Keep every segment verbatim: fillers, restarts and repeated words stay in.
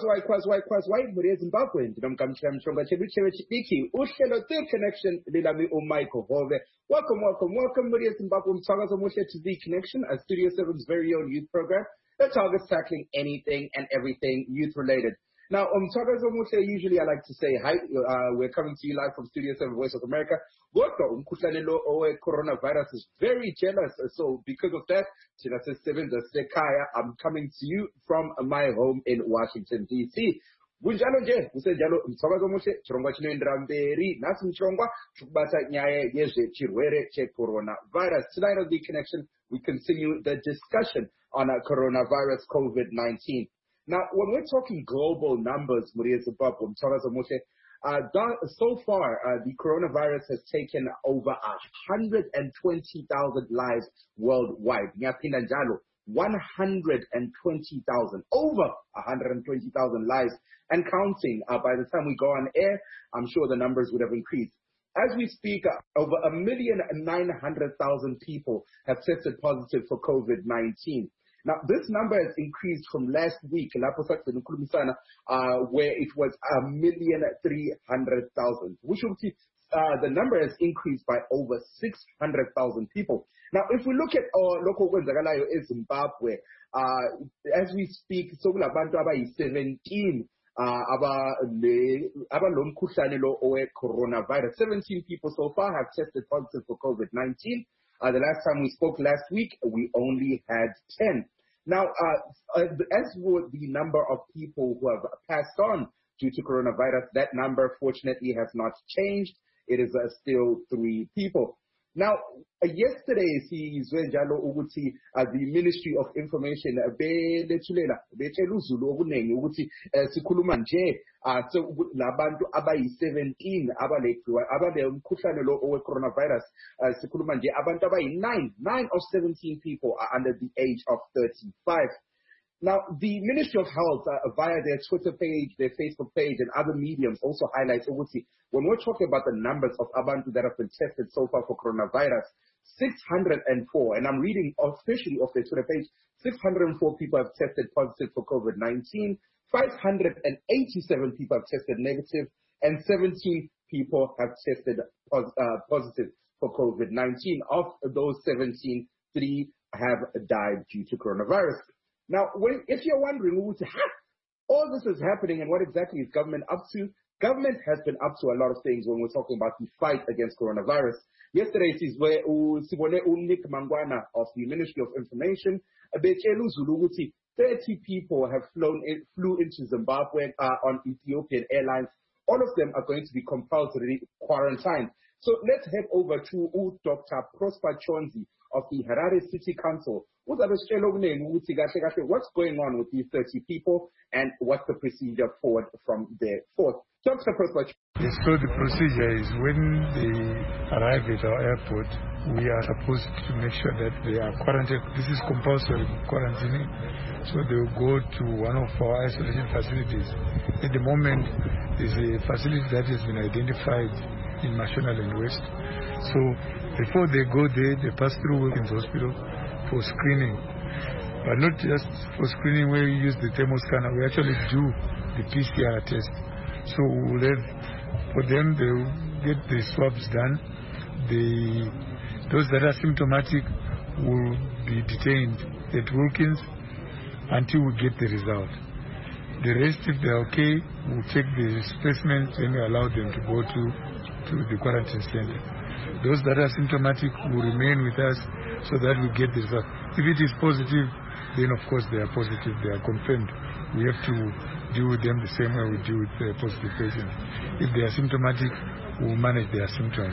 why, quas, why, quas, why, Maria Zimbabwe, Ndinamkamcham Chonga Chebichewe Chibiki, Ushelo Third Connection, Lilami Michael Hove. Welcome, welcome, welcome, Maria Zimbabwe, Mtsaga Moshe to the Connection, a Studio seven's very own youth program that targets tackling anything and everything youth related. Now, um, Mtsaga Moshe, usually I like to say hi, uh, we're coming to you live from Studio seven Voice of America. Godwa, umkhuhlane lo owe coronavirus is very jealous, so because of that, I'm coming to you from my home in Washington, D C Bunjalo nje, usenjalo mthokozo omuhle, chirongwa chinoendera mberi, nasi mchirongwa, chukubata nyaya yezve chirwere che-coronavirus. Tonight on The Connection, we continue the discussion on uh, coronavirus COVID nineteen. Now, when we're talking global numbers, Maria Zimbabwe, mthokozo omuhle, Uh, so far, uh, the coronavirus has taken over one hundred twenty thousand lives worldwide. one hundred twenty thousand, over one hundred twenty thousand lives and counting. Uh, by the time we go on air, I'm sure the numbers would have increased. As we speak, uh, over a million nine hundred thousand people have tested positive for COVID nineteen. Now, this number has increased from last week, uh, where it was a million three hundred thousand. Which uh, the number has increased by over six hundred thousand people. Now, if we look at our local Zakalayo in Zimbabwe, uh, as we speak, so we have seventeen uh, coronavirus. seventeen people so far have tested positive for COVID nineteen. Uh, the last time we spoke last week, we only had ten. Now, uh, as for the number of people who have passed on due to coronavirus, that number fortunately has not changed. It is uh, still three people. Now, uh, yesterday, uh, the Ministry of Information, uh, uh, so labantu abayi seventeen abalekwa abale umkhuhlane lo owe coronavirus uh, sikhuluma nje abantu abayi nine nine of seventeen people are under the age of thirty-five. Now, the Ministry of Health, uh, via their Twitter page, their Facebook page, and other mediums also highlights, when we're talking about the numbers of abantu that have been tested so far for coronavirus, six hundred four, and I'm reading officially off their Twitter page, six hundred four people have tested positive for COVID nineteen, five hundred eighty-seven people have tested negative, and seventeen people have tested pos uh, positive for COVID nineteen. Of those seventeen, three have died due to coronavirus. Now, when, if you're wondering, how all this is happening and what exactly is government up to, government has been up to a lot of things when we're talking about the fight against coronavirus. Yesterday, it is where Nick Mangwana of the Ministry of Information, thirty people have flown in, flew into Zimbabwe uh, on Ethiopian Airlines. All of them are going to be compulsory quarantined. So let's head over to Doctor Prosper Chonzi of the Harare City Council. What's going on with these thirty people and what's the procedure forward from there forth? Doctor Prosper Chonzi. So the procedure is when they arrive at our airport, we are supposed to make sure that they are quarantined. This is compulsory quarantining. So they will go to one of our isolation facilities. At the moment, there's a facility that has been identified in National and West. So before they go there, they pass through Wilkins Hospital for screening. But not just for screening where we use the thermoscanner, we actually do the P C R test. So we'll have, for them, they'll get the swabs done. The, those that are symptomatic will be detained at Wilkins until we get the result. The rest, if they're okay, we'll take the specimens and we allow them to go to, to the quarantine center. Those that are symptomatic will remain with us so that we get the result. If it is positive, then of course they are positive, they are confirmed. We have to deal with them the same way we deal with the positive patients. If they are symptomatic, we'll manage their symptoms.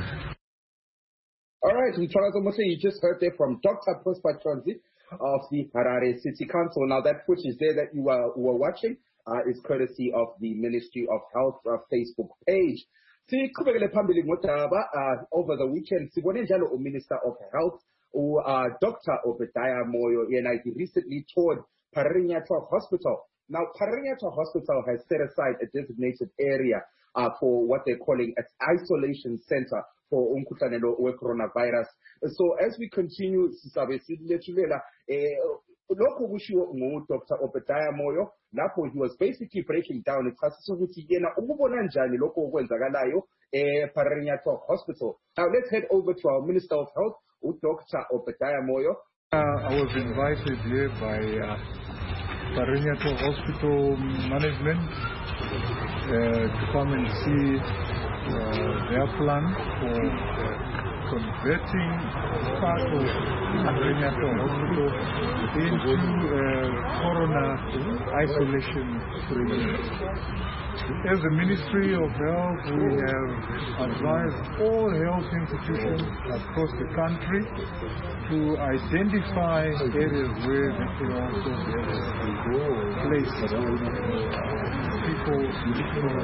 All right, you just heard there from Doctor Prosper Chonzi of the Harare City Council. Now that footage there that you were, were watching uh, is courtesy of the Ministry of Health uh, Facebook page. Uh, over the weekend, Minister of Health, uh, Doctor Obadiah Moyo, he recently toured Parinyatwa Hospital. Now, Parinyatwa Hospital has set aside a designated area uh, for what they're calling an isolation center for umkhuhlane lo we coronavirus. So as we continue, lokho kushiwo ngu-Doctor Obadiah Moyo lapho he was basically breaking down echasisa ukuthi yena ukubona njani lokho okwenzakalayo e-Pharakanyatho Hospital. Now let's head over to our Minister of Health, Doctor Obadiah Moyo. Uh, I was invited here by uh, Pharakanyatho Hospital management uh, to come and see uh, their plan for uh, converting part of Pharakanyatho Hospital into uh, corona isolation unit. As the Ministry of Health, we have advised all health institutions across the country to identify areas where they can also place people with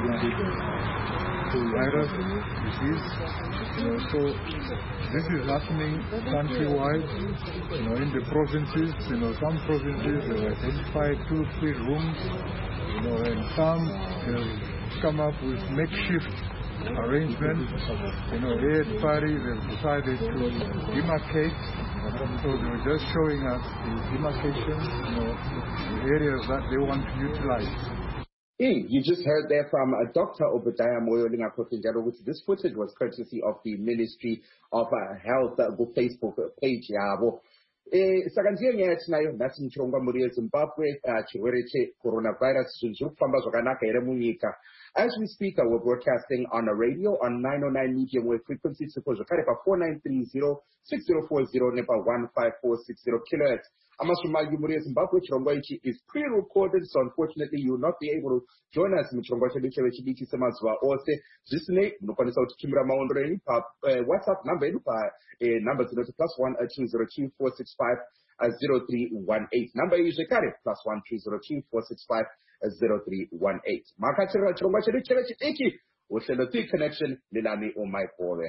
coronavirus disease. You know, so this is happening countrywide. You know, in the provinces, you know, some provinces have identified two, three rooms. You know, and some have come up with makeshift arrangements. You know, here at Pari, they've decided to demarcate. So they were just showing us the demarcation, you know, the areas that they want to utilize. Hey, you just heard there from uh, Doctor Obadiah Moyo Lingakotinjalo, which this footage was courtesy of the Ministry of uh, Health uh, Facebook page yabo. Eh sakanziye nyathi nayo nathi mchongwa muri eZimbabwe chirwere che coronavirus zviri kufamba zvakanaka here munyika. As we speak, uh, we're broadcasting on a radio on nine oh nine medium wave frequency support zvakare pa four nine three zero six zero four zero nepa one five four six zero kilohertz. Amashumagi muri eZimbabwe chirongwa ichi is pre-recorded, so unfortunately you will not be able to join us muchirongwa chedu chevechidiki semazuva ose. Zvisinei munokwanisa kutitumira maondero enyu pa WhatsApp number yedu pa number zinoti plus one two zero two four six five zero three one eight. Number iyi zvekare plus one two zero two four six five zero three one eight. Makachirira chirongwa chedu chevechidiki uhlelo T Connection Lilami uMaikove.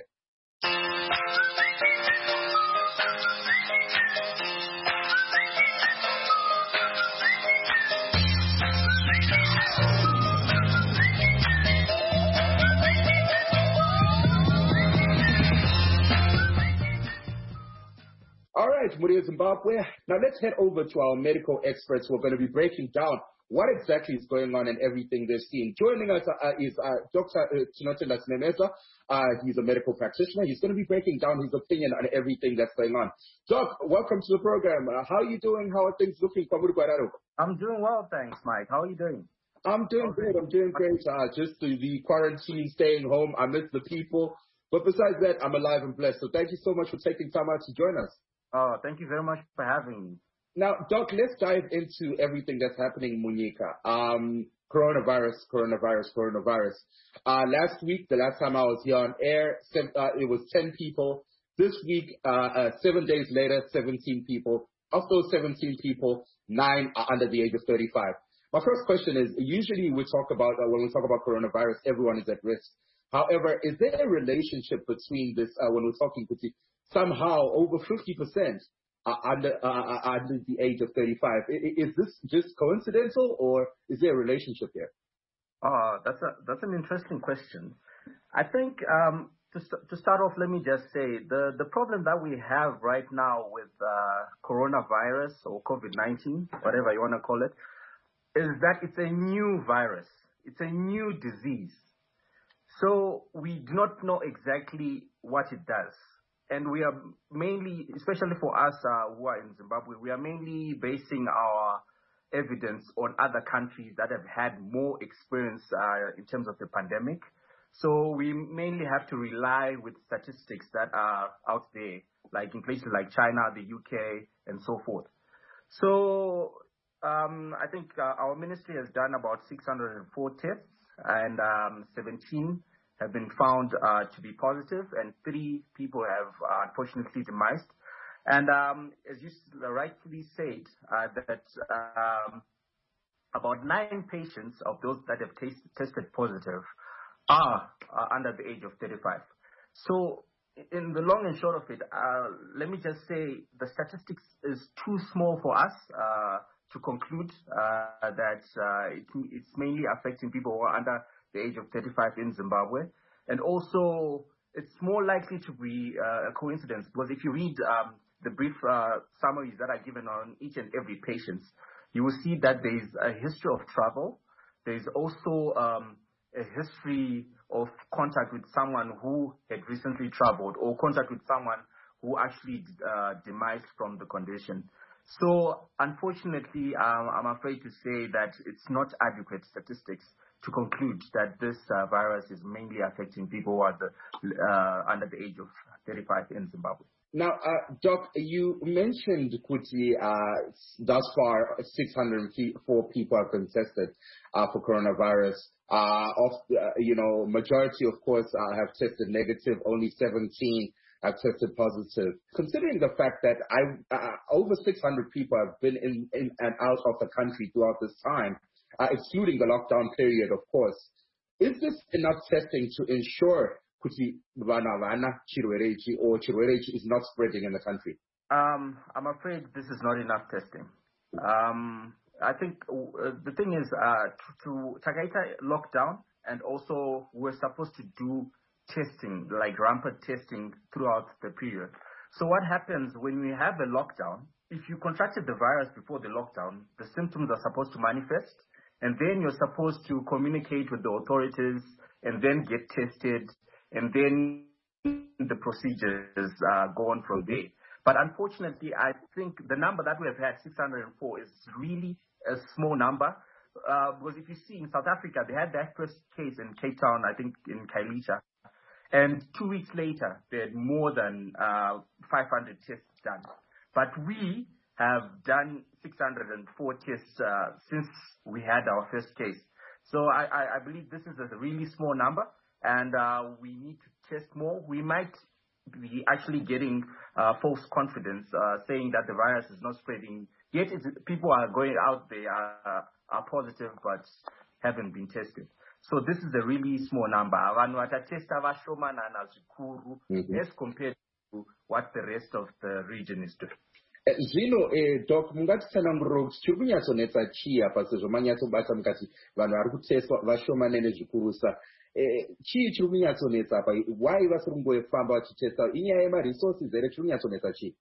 All right, Muri Zimbabwe. Now let's head over to our medical experts who are going to be breaking down what exactly is going on and everything they're seeing. Joining us uh, is uh, Doctor Tinotela Sinemeza. Uh, he's a medical practitioner. He's going to be breaking down his opinion on everything that's going on. Doc, welcome to the program. Uh, how are you doing? How are things looking? I'm doing well, thanks, Mike. How are you doing? I'm doing great. I'm doing great. Uh, just the, the quarantine, staying home. I miss the people. But besides that, I'm alive and blessed. So thank you so much for taking time out to join us. Oh, thank you very much for having me. Now, Doc, let's dive into everything that's happening in Munyika. Um, coronavirus, coronavirus, coronavirus. Uh, last week, the last time I was here on air, seven, uh, it was ten people. This week, uh, uh, seven days later, seventeen people. Of those seventeen people, nine are under the age of thirty-five. My first question is, usually we talk about, uh, when we talk about coronavirus, everyone is at risk. However, is there a relationship between this, uh, when we're talking, somehow over fifty percent are under, uh, are under the age of thirty-five. Is this just coincidental, or is there a relationship here? Uh, that's a that's an interesting question. I think um, to to start off, let me just say the the problem that we have right now with uh, coronavirus or COVID nineteen, whatever you want to call it, is that it's a new virus. It's a new disease. So we do not know exactly what it does. And we are mainly, especially for us uh, who are in Zimbabwe, we are mainly basing our evidence on other countries that have had more experience uh, in terms of the pandemic. So we mainly have to rely with statistics that are out there, like in places like China, the U K, and so forth. So um, I think uh, our ministry has done about six hundred four tests, and um, seventeen have been found uh, to be positive, and three people have uh, unfortunately demised. And um, as you rightfully said, uh, that um, about nine patients of those that have taste, tested positive are uh, under the age of thirty-five. So in the long and short of it, uh, let me just say the statistics is too small for us uh, to conclude uh, that uh, it, it's mainly affecting people who are under the age of thirty-five in Zimbabwe. And also, it's more likely to be uh, a coincidence, because if you read um, the brief uh, summaries that are given on each and every patient, you will see that there is a history of travel. There is also um, a history of contact with someone who had recently traveled, or contact with someone who actually uh, demised from the condition. So unfortunately, um, I'm afraid to say that it's not adequate statistics to conclude that this uh, virus is mainly affecting people who are the, uh, under the age of thirty-five in Zimbabwe. Now, uh, Doc, you mentioned, Kuti, uh, thus far six hundred four people have been tested uh, for coronavirus. Uh, of uh, you know, majority, of course, uh, have tested negative. Only seventeen have tested positive. Considering the fact that I uh, over six hundred people have been in, in and out of the country throughout this time, uh, excluding the lockdown period, of course, is this enough testing to ensure kuti vana vana chirwerechi or chirwerechi is not spreading in the country? Um, I'm afraid this is not enough testing. Um, I think uh, the thing is uh, to, to Takaita lockdown, and also we're supposed to do testing, like rampant testing throughout the period. So what happens when we have a lockdown, if you contracted the virus before the lockdown, the symptoms are supposed to manifest, and then you're supposed to communicate with the authorities and then get tested, and then the procedures uh, go on from there. But unfortunately, I think the number that we have had, six hundred four, is really a small number. Uh, because if you see in South Africa, they had that first case in Cape Town, I think in Khayelitsha. And two weeks later, they had more than uh, five hundred tests done. But we have done six hundred four tests uh, since we had our first case. So I, I, I believe this is a really small number, and uh, we need to test more. We might be actually getting uh, false confidence, uh, saying that the virus is not spreading. Yet it's, people are going out there, are, are positive, but haven't been tested. So this is a really small number. Mm-hmm. As compared to what the rest of the region is doing. Zvino, eh, Doc, mungatitsanangurira kuti chiri kunyatsonetsa chii apa sezvo manyatsobata mukati vanhu vari kuteswa vashomanene zvikurusa. Chii chiri kunyatsonetsa apa? Why vasiri kungofamba vachitesta? Inyaya yemaresources here chiri kunyatsonetsa chii?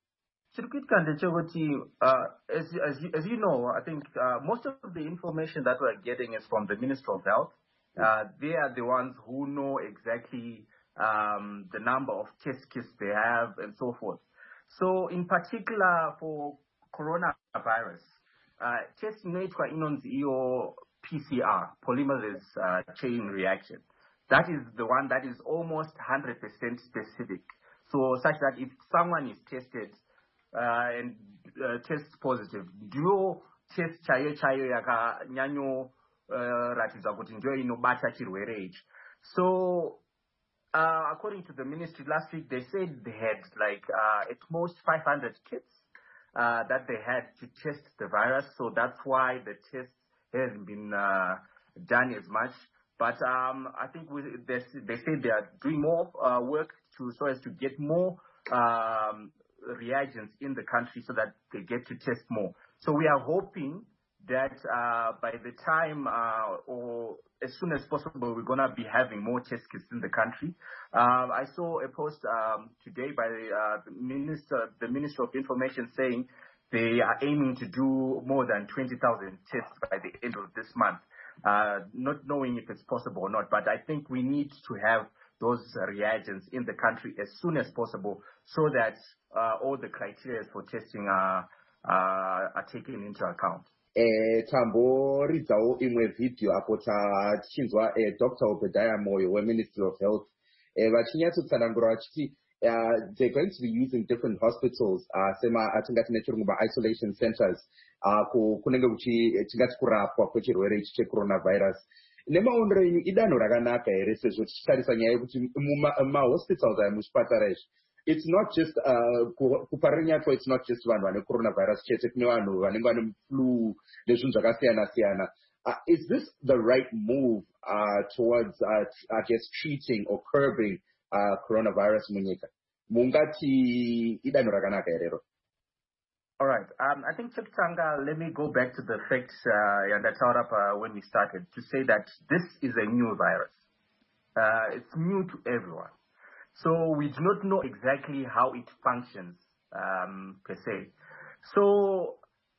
Uh, as, as, you, as you know, I think uh, most of the information that we're getting is from the Ministry of Health. Uh, they are the ones who know exactly um, the number of test kits they have and so forth. So in particular for coronavirus, uh, test noitwa inonzi iyo P C R, polymerase uh, chain reaction. That is the one that is almost one hundred percent specific. So such that if someone is tested uh, and uh, tests positive, duo test chayo chayo yaka nyanyo ratidza kuti ndio inobata chirwere ichi. So uh, according to the ministry last week, they said they had like uh, at most five hundred kits uh, that they had to test the virus. So that's why the test hasn't been uh, done as much. But um, I think we, they, they said they are doing more uh, work to so as to get more um, reagents in the country so that they get to test more. So we are hoping that uh, by the time uh, or as soon as possible, we're going to be having more test kits in the country. Um, I saw a post um, today by uh, the Minister, the Minister of Information saying they are aiming to do more than twenty thousand tests by the end of this month. Uh, not knowing if it's possible or not, but I think we need to have those uh, reagents in the country as soon as possible so that uh, all the criteria for testing are, uh, are taken into account. Eh, tamboridzawo imwe video apo tachinzwa eh, Doctor Obadiah Moyo weMinistry of Health eh, vachinyatsotsangura vachiti uh, they're going to be using different hospitals uh, sema atingati nechirungu isolation centers uh, kunenge kuchingati kurapwa kwechirwere ichi checoronavirus. Nemaonero enyu idanho rakanaka here sezvo tichitarisa nyaya yekuti mumahospitals aya muzvipatara izvi it's not just uh kuparanyatwa it's not just vanhu vane coronavirus chete kune vanhu vanenge vane flu nezvinhu zvakasiyana siyana. Uh, is this the right move uh towards uh, I guess treating or curbing uh coronavirus munyika? Mungati idanho rakanaka herero? All right. Um, I think Chiptanga, let me go back to the facts uh, and that's out up uh, when we started to say that this is a new virus. Uh, it's new to everyone. So we do not know exactly how it functions um, per se. So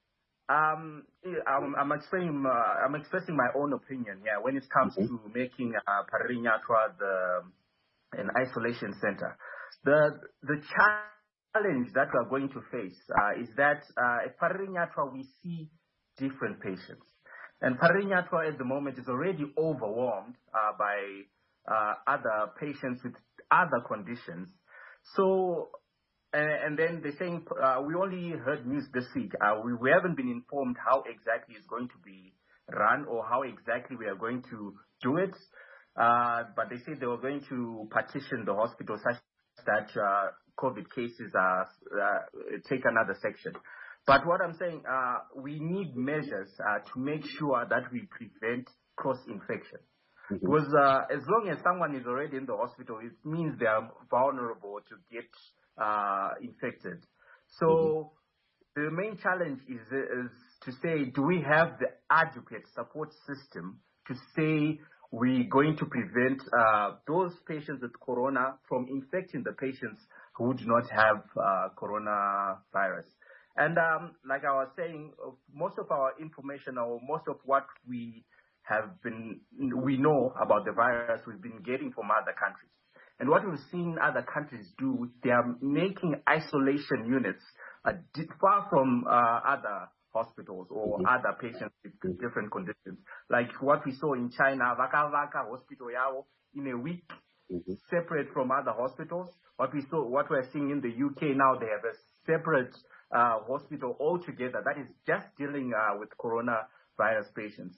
um, I'm, I'm, expressing, uh, I'm expressing my own opinion here when it comes mm-hmm. to making uh, Pharinyatwa the an isolation center. The the challenge that we are going to face uh, is that uh, at Pharinyatwa we see different patients. And Pharinyatwa at the moment is already overwhelmed uh, by uh, other patients with other conditions. So, and, and then they're saying, uh, we only heard news this week. Uh, we, we haven't been informed how exactly it's going to be run or how exactly we are going to do it. Uh, but they say they were going to partition the hospital such that uh, COVID cases are uh, take another section. But what I'm saying, uh, we need measures uh, to make sure that we prevent cross-infection. Mm-hmm. Because uh, as long as someone is already in the hospital, it means they are vulnerable to get uh, infected. So mm-hmm. the main challenge is, is to say, do we have the adequate support system to say we're going to prevent uh, those patients with corona from infecting the patients who do not have uh, coronavirus? And um, like I was saying, most of our information or most of what we have been, we know about the virus, we've been getting from other countries. And what we've seen other countries do, they are making isolation units uh, far from uh, other hospitals or mm-hmm. other patients with different conditions. Like what we saw in China, Vaka Vaka Hospital Yao, in a week, mm-hmm. separate from other hospitals. What we saw, what we're seeing in the U K now, they have a separate Uh, hospital altogether that is just dealing uh, with coronavirus patients.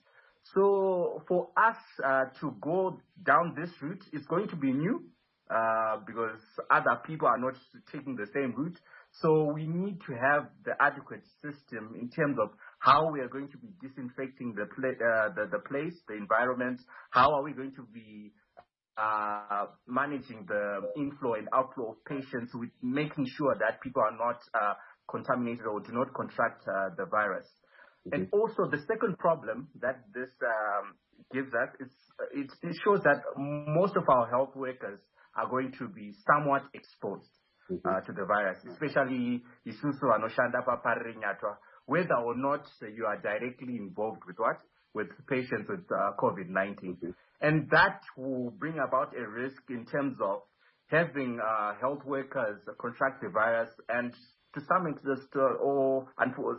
So for us uh, to go down this route is going to be new uh, because other people are not taking the same route. So we need to have the adequate system in terms of how we are going to be disinfecting the, pla- uh, the, the place, the environment. How are we going to be uh, managing the inflow and outflow of patients, with making sure that people are not uh, contaminated or do not contract uh, the virus. Mm-hmm. And also the second problem that this um, gives us is it, it shows that most of our health workers are going to be somewhat exposed mm-hmm. uh, to the virus, especially Isusu and Oshanda Pharinyatwa, whether or not you are directly involved with what? With patients with uh, COVID nineteen. Mm-hmm. And that will bring about a risk in terms of having uh, health workers contract the virus and to some extent, uh, or,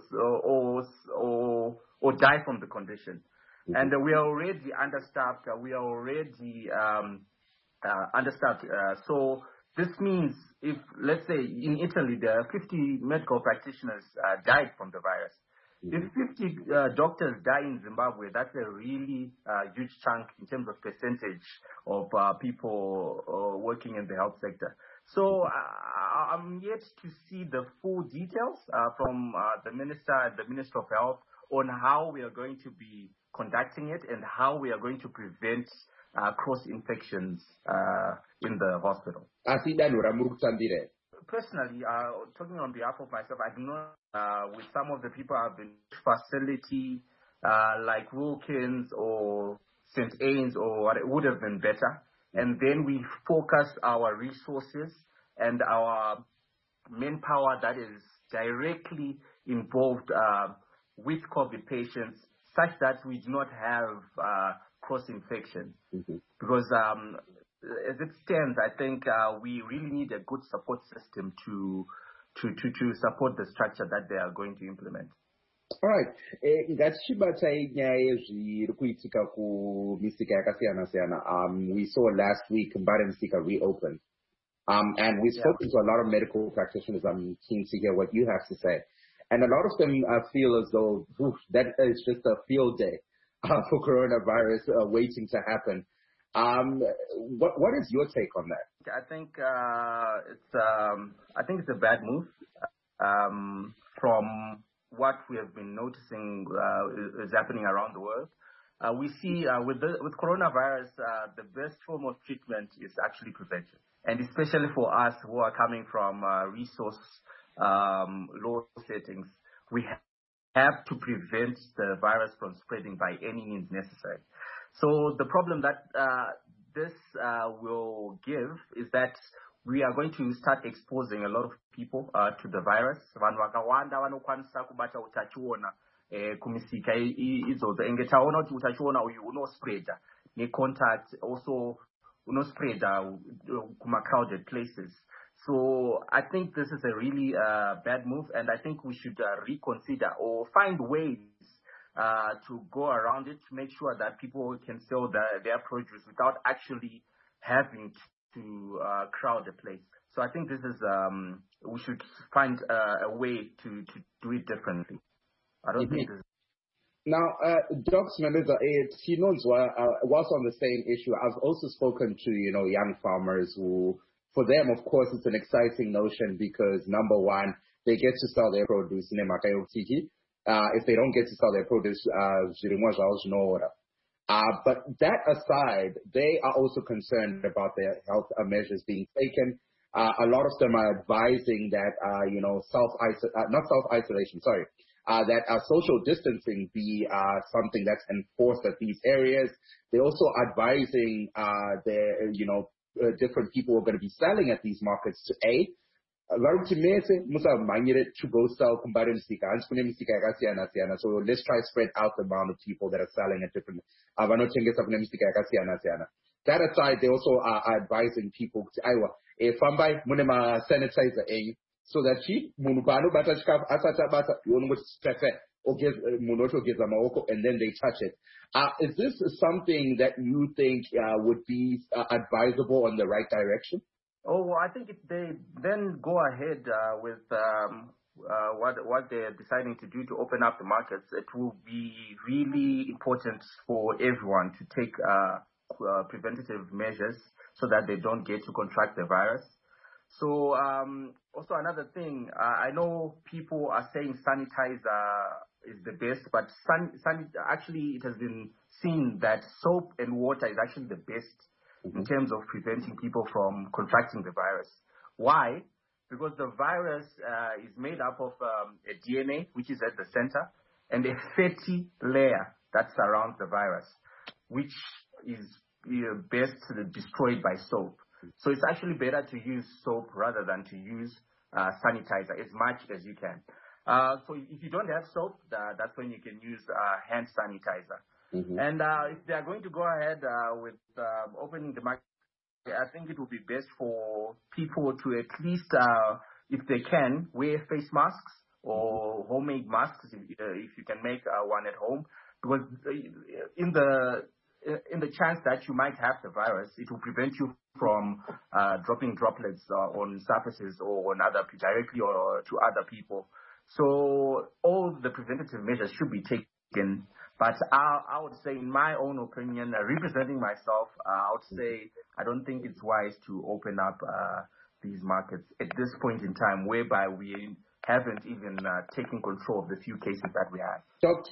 or, or, or die from the condition. Mm-hmm. And uh, we are already understaffed. Uh, we are already um, uh, understaffed. Uh, so this means if, let's say, in Italy, there are fifty medical practitioners uh, died from the virus. Mm-hmm. If fifty uh, doctors die in Zimbabwe, that's a really uh, huge chunk in terms of percentage of uh, people uh, working in the health sector. So uh, I'm yet to see the full details uh, from uh, the minister, the Minister of Health, on how we are going to be conducting it and how we are going to prevent uh, cross-infections uh, in the hospital. Personally, uh, talking on behalf of myself, I do not, uh, with some of the people I've been facility uh, like Wilkins or Saint Anne's or what, it would have been better. And then we focus our resources and our manpower that is directly involved uh, with COVID patients such that we do not have uh, cross-infection. Mm-hmm. Because um, as it stands, I think uh, we really need a good support system to, to, to, to support the structure that they are going to implement. All right. Ngatichibata inyaya zviri kuitika kumisika yakasiyana siyana. Um, we saw last week Mbare Msika reopen. Um, and we've spoken yeah. to a lot of medical practitioners. I'm keen to hear what you have to say. And a lot of them uh, feel as though oof, that is just a field day uh, for coronavirus uh, waiting to happen. Um, what what is your take on that? I think uh, it's um, I think it's a bad move um, from what we have been noticing uh, is happening around the world. Uh, we see uh, with the, with coronavirus, uh, the best form of treatment is actually prevention, and especially for us who are coming from uh, resource um, low settings, we have to prevent the virus from spreading by any means necessary. So the problem that uh, this uh, will give is that we are going to start exposing a lot of people uh, to the virus. Vanhu vakawanda vanokwanisa kubata utachiona kumisika idzodzo enge taona kuti utachiona uyu unospreada necontact also unospreada kuma crowded places. So I think this is a really uh, bad move, and I think we should uh, reconsider or find ways uh, to go around it to make sure that people can sell the, their produce without actually having to uh, crowd the place. So I think this is, um, we should find uh, a way to, to do it differently. I don't mm-hmm. think this is... Now, uh, Doctor Meneza, he knows uh, whilst on the same issue, I've also spoken to, you know, young farmers who, for them, of course, it's an exciting notion because, number one, they get to sell their produce in uh, if they don't get to sell their produce, uh, uh, but that aside, they are also concerned about their health measures being taken. Uh, a lot of them are advising that, uh, you know, self-isolation, uh, not self-isolation, sorry, uh, that uh, social distancing be uh, something that's enforced at these areas. They're also advising uh, their, you know, uh, different people who are going to be selling at these markets to A, so let's try to spread out the amount of people that are selling at different. That aside, they also are advising people to if I'm by munema sanitizer a so that she munubano batachka asata bata you or give munoto gives them and then they touch it. Uh, is this something that you think uh, would be uh, advisable on the right direction? Oh, well, I think if they then go ahead uh, with um, uh, what what they're deciding to do to open up the markets, it will be really important for everyone to take uh, uh, preventative measures so that they don't get to contract the virus. So um, also another thing, uh, I know people are saying sanitizer is the best, but san, san, actually it has been seen that soap and water is actually the best in terms of preventing people from contracting the virus. Why? Because the virus uh, is made up of um, a D N A, which is at the center, and a fatty layer that surrounds the virus, which is uh, best destroyed by soap. So it's actually better to use soap rather than to use uh, sanitizer as much as you can. Uh, so if you don't have soap, uh, that's when you can use uh, hand sanitizer. Mm-hmm. And uh, if they are going to go ahead uh, with uh, opening the market, I think it would be best for people to at least, uh, if they can, wear face masks or homemade masks if, uh, if you can make uh, one at home. Because in the in the chance that you might have the virus, it will prevent you from uh, dropping droplets uh, on surfaces or on other directly or to other people. So all the preventative measures should be taken. But I, I would say, in my own opinion, uh, representing myself, uh, I would say I don't think it's wise to open up uh, these markets at this point in time, whereby we haven't even uh, taken control of the few cases that we have.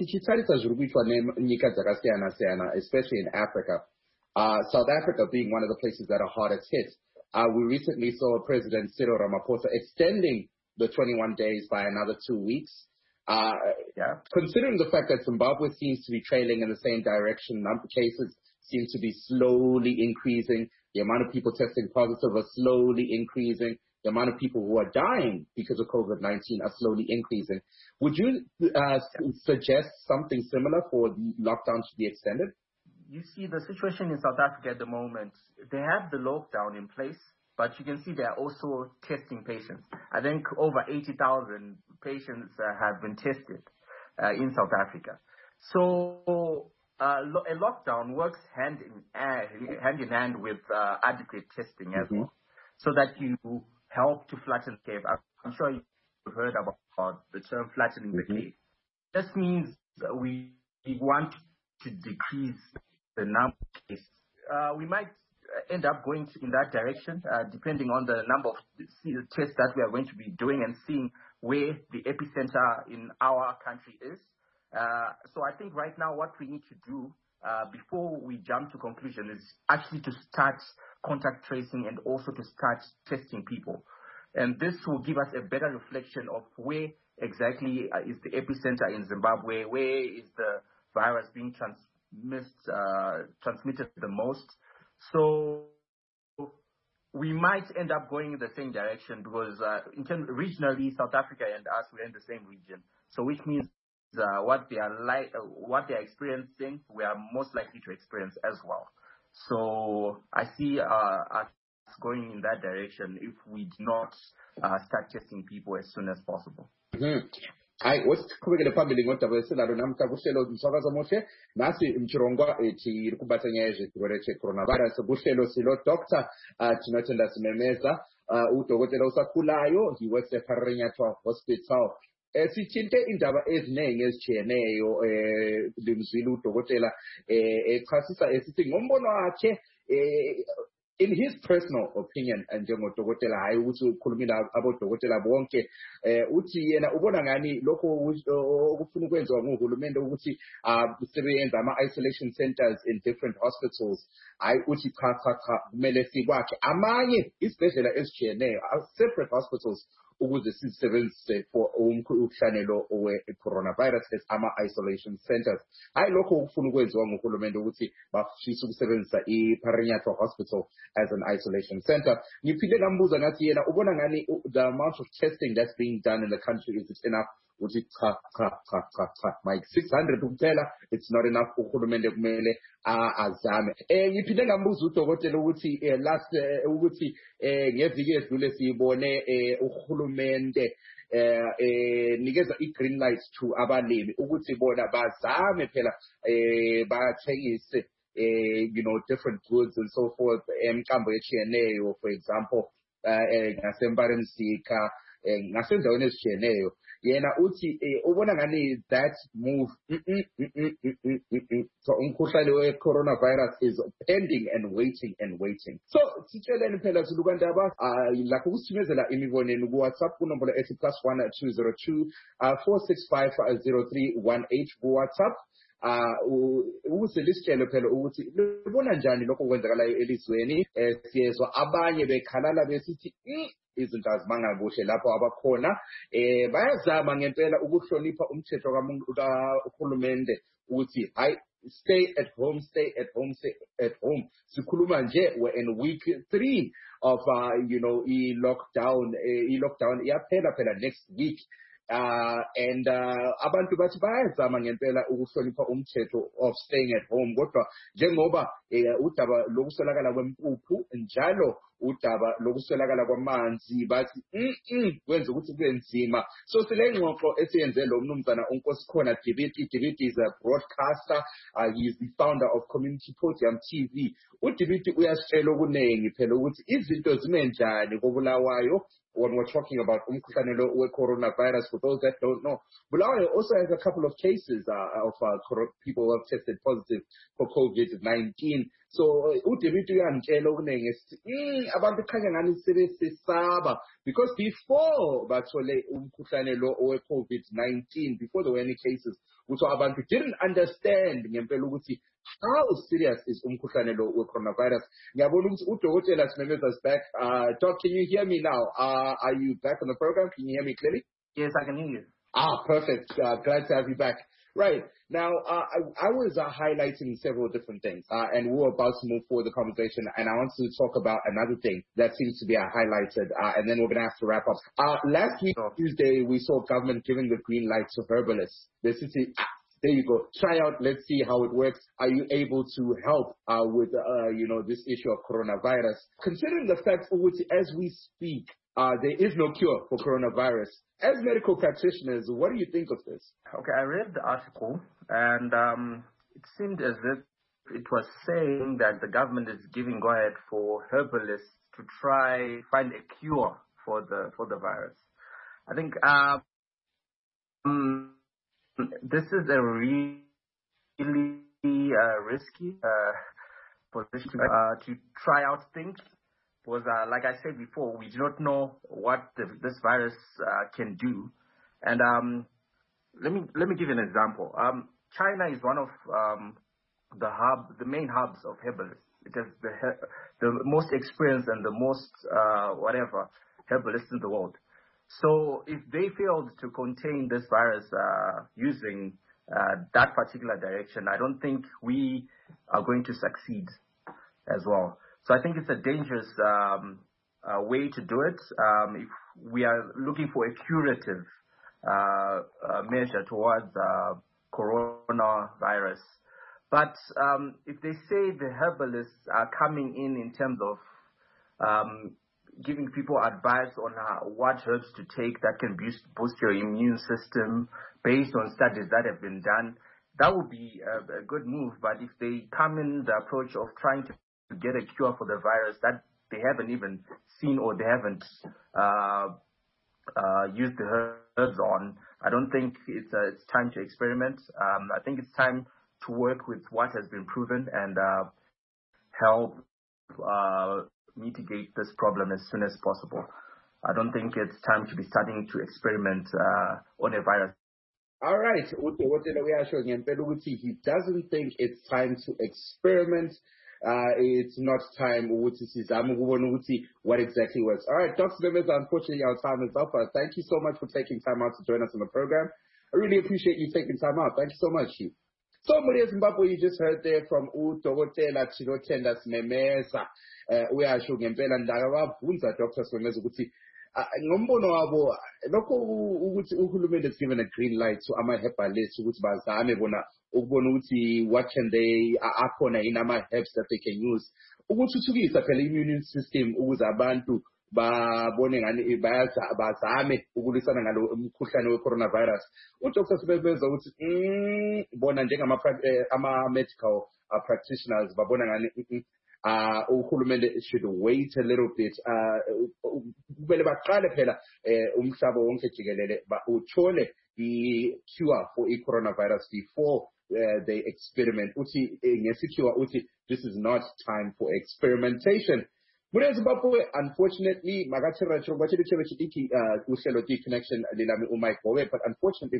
Especially in Africa, uh, South Africa being one of the places that are hardest hit. Uh, we recently saw President Cyril Ramaphosa extending the twenty-one days by another two weeks. Uh, yeah. Considering the fact that Zimbabwe seems to be trailing in the same direction, number of cases seem to be slowly increasing, the amount of people testing positive are slowly increasing, the amount of people who are dying because of COVID nineteen are slowly increasing. Would you uh, suggest something similar for the lockdown to be extended? You see, the situation in South Africa at the moment, they have the lockdown in place, but you can see they are also testing patients. I think over eighty thousand patients uh, have been tested uh, in South Africa. So uh, lo- a lockdown works hand in, uh, hand in hand with uh, adequate testing as mm-hmm. well, so that you help to flatten the curve. I'm sure you've heard about, about the term flattening mm-hmm. the curve. This means that we want to decrease the number of cases. Uh, we might end up going in that direction, uh, depending on the number of tests that we are going to be doing and seeing where the epicenter in our country is. Uh, so I think right now what we need to do uh, before we jump to conclusion is actually to start contact tracing and also to start testing people. And this will give us a better reflection of where exactly uh, is the epicenter in Zimbabwe, where is the virus being transmit, uh, transmitted the most. So we might end up going in the same direction because uh, in terms, regionally, South Africa and us, we're in the same region. So which means uh, what they are like, uh, what they are experiencing, we are most likely to experience as well. So I see uh, us going in that direction if we do not uh, start testing people as soon as possible. Mm-hmm. Hayi wasiqhubekele phambili ngodaba esinalo namhla kuhlelo umsakazo omuhle nasi imchirongwa ethi kubathanya ezigwele che coronavirus kuhlelo silo Doctor Tinothenda Simemeza udokotela usakhulayo he works at Pharenyatwa Hospital. Sithinte indaba eziningi ezitshiyeneyo eh limzwile udokotela eh echasisa esithi ngombono wakhe eh in his personal opinion njengodokotela hayi ukuthi ukhulumile abodokotela bonke eh uthi yena ubona ngani lokho okufuna ukwenziwa nguhulumende ukuthi asebenze ama isolation centers in different hospitals hayi uthi cha cha cha kumele sikwakhe amanye isibhedlela ezijiyeneyo separate hospitals ukuze sisebenzise for umkhuhlane owe coronavirus as ama isolation centers hayi lokho ukufuna ukwenziwa nguhulumende ukuthi bafisa ukusebenzisa iPharenyatwa Hospital as an isolation center. Ngiphinde ngambuza ngathi yena ubona ngani the amount of testing that's being done in the country is it enough? Uthi cha cha cha cha cha Mike six hundred kuphela it's not enough uhulumende kumele azame. Eh ngiphinde ngambuza udokotela ukuthi last ukuthi ngeviki edlule sibone uhulumende eh eh nikeza i-green light to abalimi ukuthi bona bazame phela eh bathengise eh you know different goods and so forth emkambo echiyeneyo for example eh ngasemparensika ngasendaweni ezijiyeneyo yena uthi ubona ngani that move so umkhuhlane we coronavirus is pending and waiting and waiting. So sitsheleni phela silukandaba lakho kusithumezela imiboneni ku WhatsApp ku nombolo ethi plus one two zero two four six five zero three one eight ku WhatsApp. Uh ukusitshela phela ukuthi libona njani lokho kwenzakalayo elizweni siyezwa abanye bekhalala besithi izinto azimanga kuhle lapho abakhona eh bayazama ngempela ukuhlonipha umthetho kahulumende ukuthi hayi stay at home stay at home stay at home sikhuluma nje we're in week three of uh, you know i lockdown i lockdown iyaphela phela next week. Uh, and uh, abantu bathi bayazama ngempela ukuhlonipha umthetho of staying at home kodwa njengoba udaba lokuswelakala kwempuphu njalo udaba lokuswelakala kwamanzi bathi mhm kwenza ukuthi kube nzima. So sile ngxoxo esiyenze lo mnumzana uNkosikhona Dibiti. Dibiti is a broadcaster, uh, he is the founder of Community Podium T V. uDibiti uyasitshela okunengi phela ukuthi izinto zime njani koBulawayo when we're talking about umkhuhlane lo we coronavirus. For those that don't know, Bulawayo also has a couple of cases uh, of uh, people who have tested positive for COVID nineteen. So uDibiti uyangitshela okunengi esithi abantu khanya ngani sebesesaba because before bathole umkhuhlane lo we COVID nineteen, before there were any cases, so abantu didn't understand ngempela ukuthi how serious is umkhuhlane lo we coronavirus. Ngiyabona ukuthi udokotela Simemeza is back. Uh, Doc, can you hear me now? Uh, are you back on the program? Can you hear me clearly? Yes, I can hear you. Ah, perfect. Uh, glad to have you back. Right. Now, uh, I, I was uh, highlighting several different things, uh, and we were about to move forward the conversation, and I want to talk about another thing that seems to be uh, highlighted, uh, and then we're going to have to wrap up. Uh, last week, oh. Tuesday, we saw government giving the green light to herbalists. The city, ah, there you go. Try out. Let's see how it works. Are you able to help uh, with, uh, you know, this issue of coronavirus? Considering the fact, as we speak, Uh, there is no cure for coronavirus. As medical practitioners, what do you think of this? Okay, I read the article, and um, it seemed as if it was saying that the government is giving go ahead for herbalists to try find a cure for the for the virus. I think um, this is a really uh, risky uh, position uh, to try out things. Because, uh, like I said before, we do not know what the, this virus uh, can do. And um, let me let me give you an example. Um, China is one of um, the hub, the main hubs of herbalists. It has the the most experienced and the most uh, whatever herbalists in the world. So if they failed to contain this virus uh, using uh, that particular direction, I don't think we are going to succeed as well. So I think it's a dangerous um, uh, way to do it. Um, if we are looking for a curative uh, uh, measure towards uh, coronavirus. But um, if they say the herbalists are coming in in terms of um, giving people advice on how, what herbs to take that can boost, boost your immune system based on studies that have been done, that would be a, a good move. But if they come in the approach of trying to get a cure for the virus that they haven't even seen or they haven't uh, uh, used the herbs on, I don't think it's, uh, it's time to experiment. Um, I think it's time to work with what has been proven and uh, help uh, mitigate this problem as soon as possible. I don't think it's time to be starting to experiment uh, on a virus. All right. He doesn't think it's time to experiment. Uh, it's not time what exactly works. All right, Doctor Memeza, unfortunately our time is up. Uh, thank you so much for taking time out to join us on the program. I really appreciate you taking time out. Thank you so much. So, Maria Zimbabwe, you just heard there from uDokotela Chilotenda Memeza. We are showing ngempela ndaka babunza Doctor Memeza ukuthi ngombono wabo lokho ukuthi uhulumende is given a green light to ama herbalists ukuthi bazame bona ukubona ukuthi what can they akhona in ama herbs that they can use ukuthuthukisa phela immune system ukuze abantu babone ngani bazame ukulwisana ngalo umkhuhlane we-coronavirus. uDoctor Sibebeza uthi mm bona njengama ama medical uh, practitioners babona ngani uh uhulumende should wait a little bit uh kumele baqale phela umhlaba wonke jikelele uthole i-cure for i-coronavirus before uh, they experiment. Uthi ngesikhiwa uthi this is not time for experimentation. Unfortunately, Magathira Chirobachidi Chirachidiki, Ushelo D Connection, Lilami Umai Kowe, but unfortunately,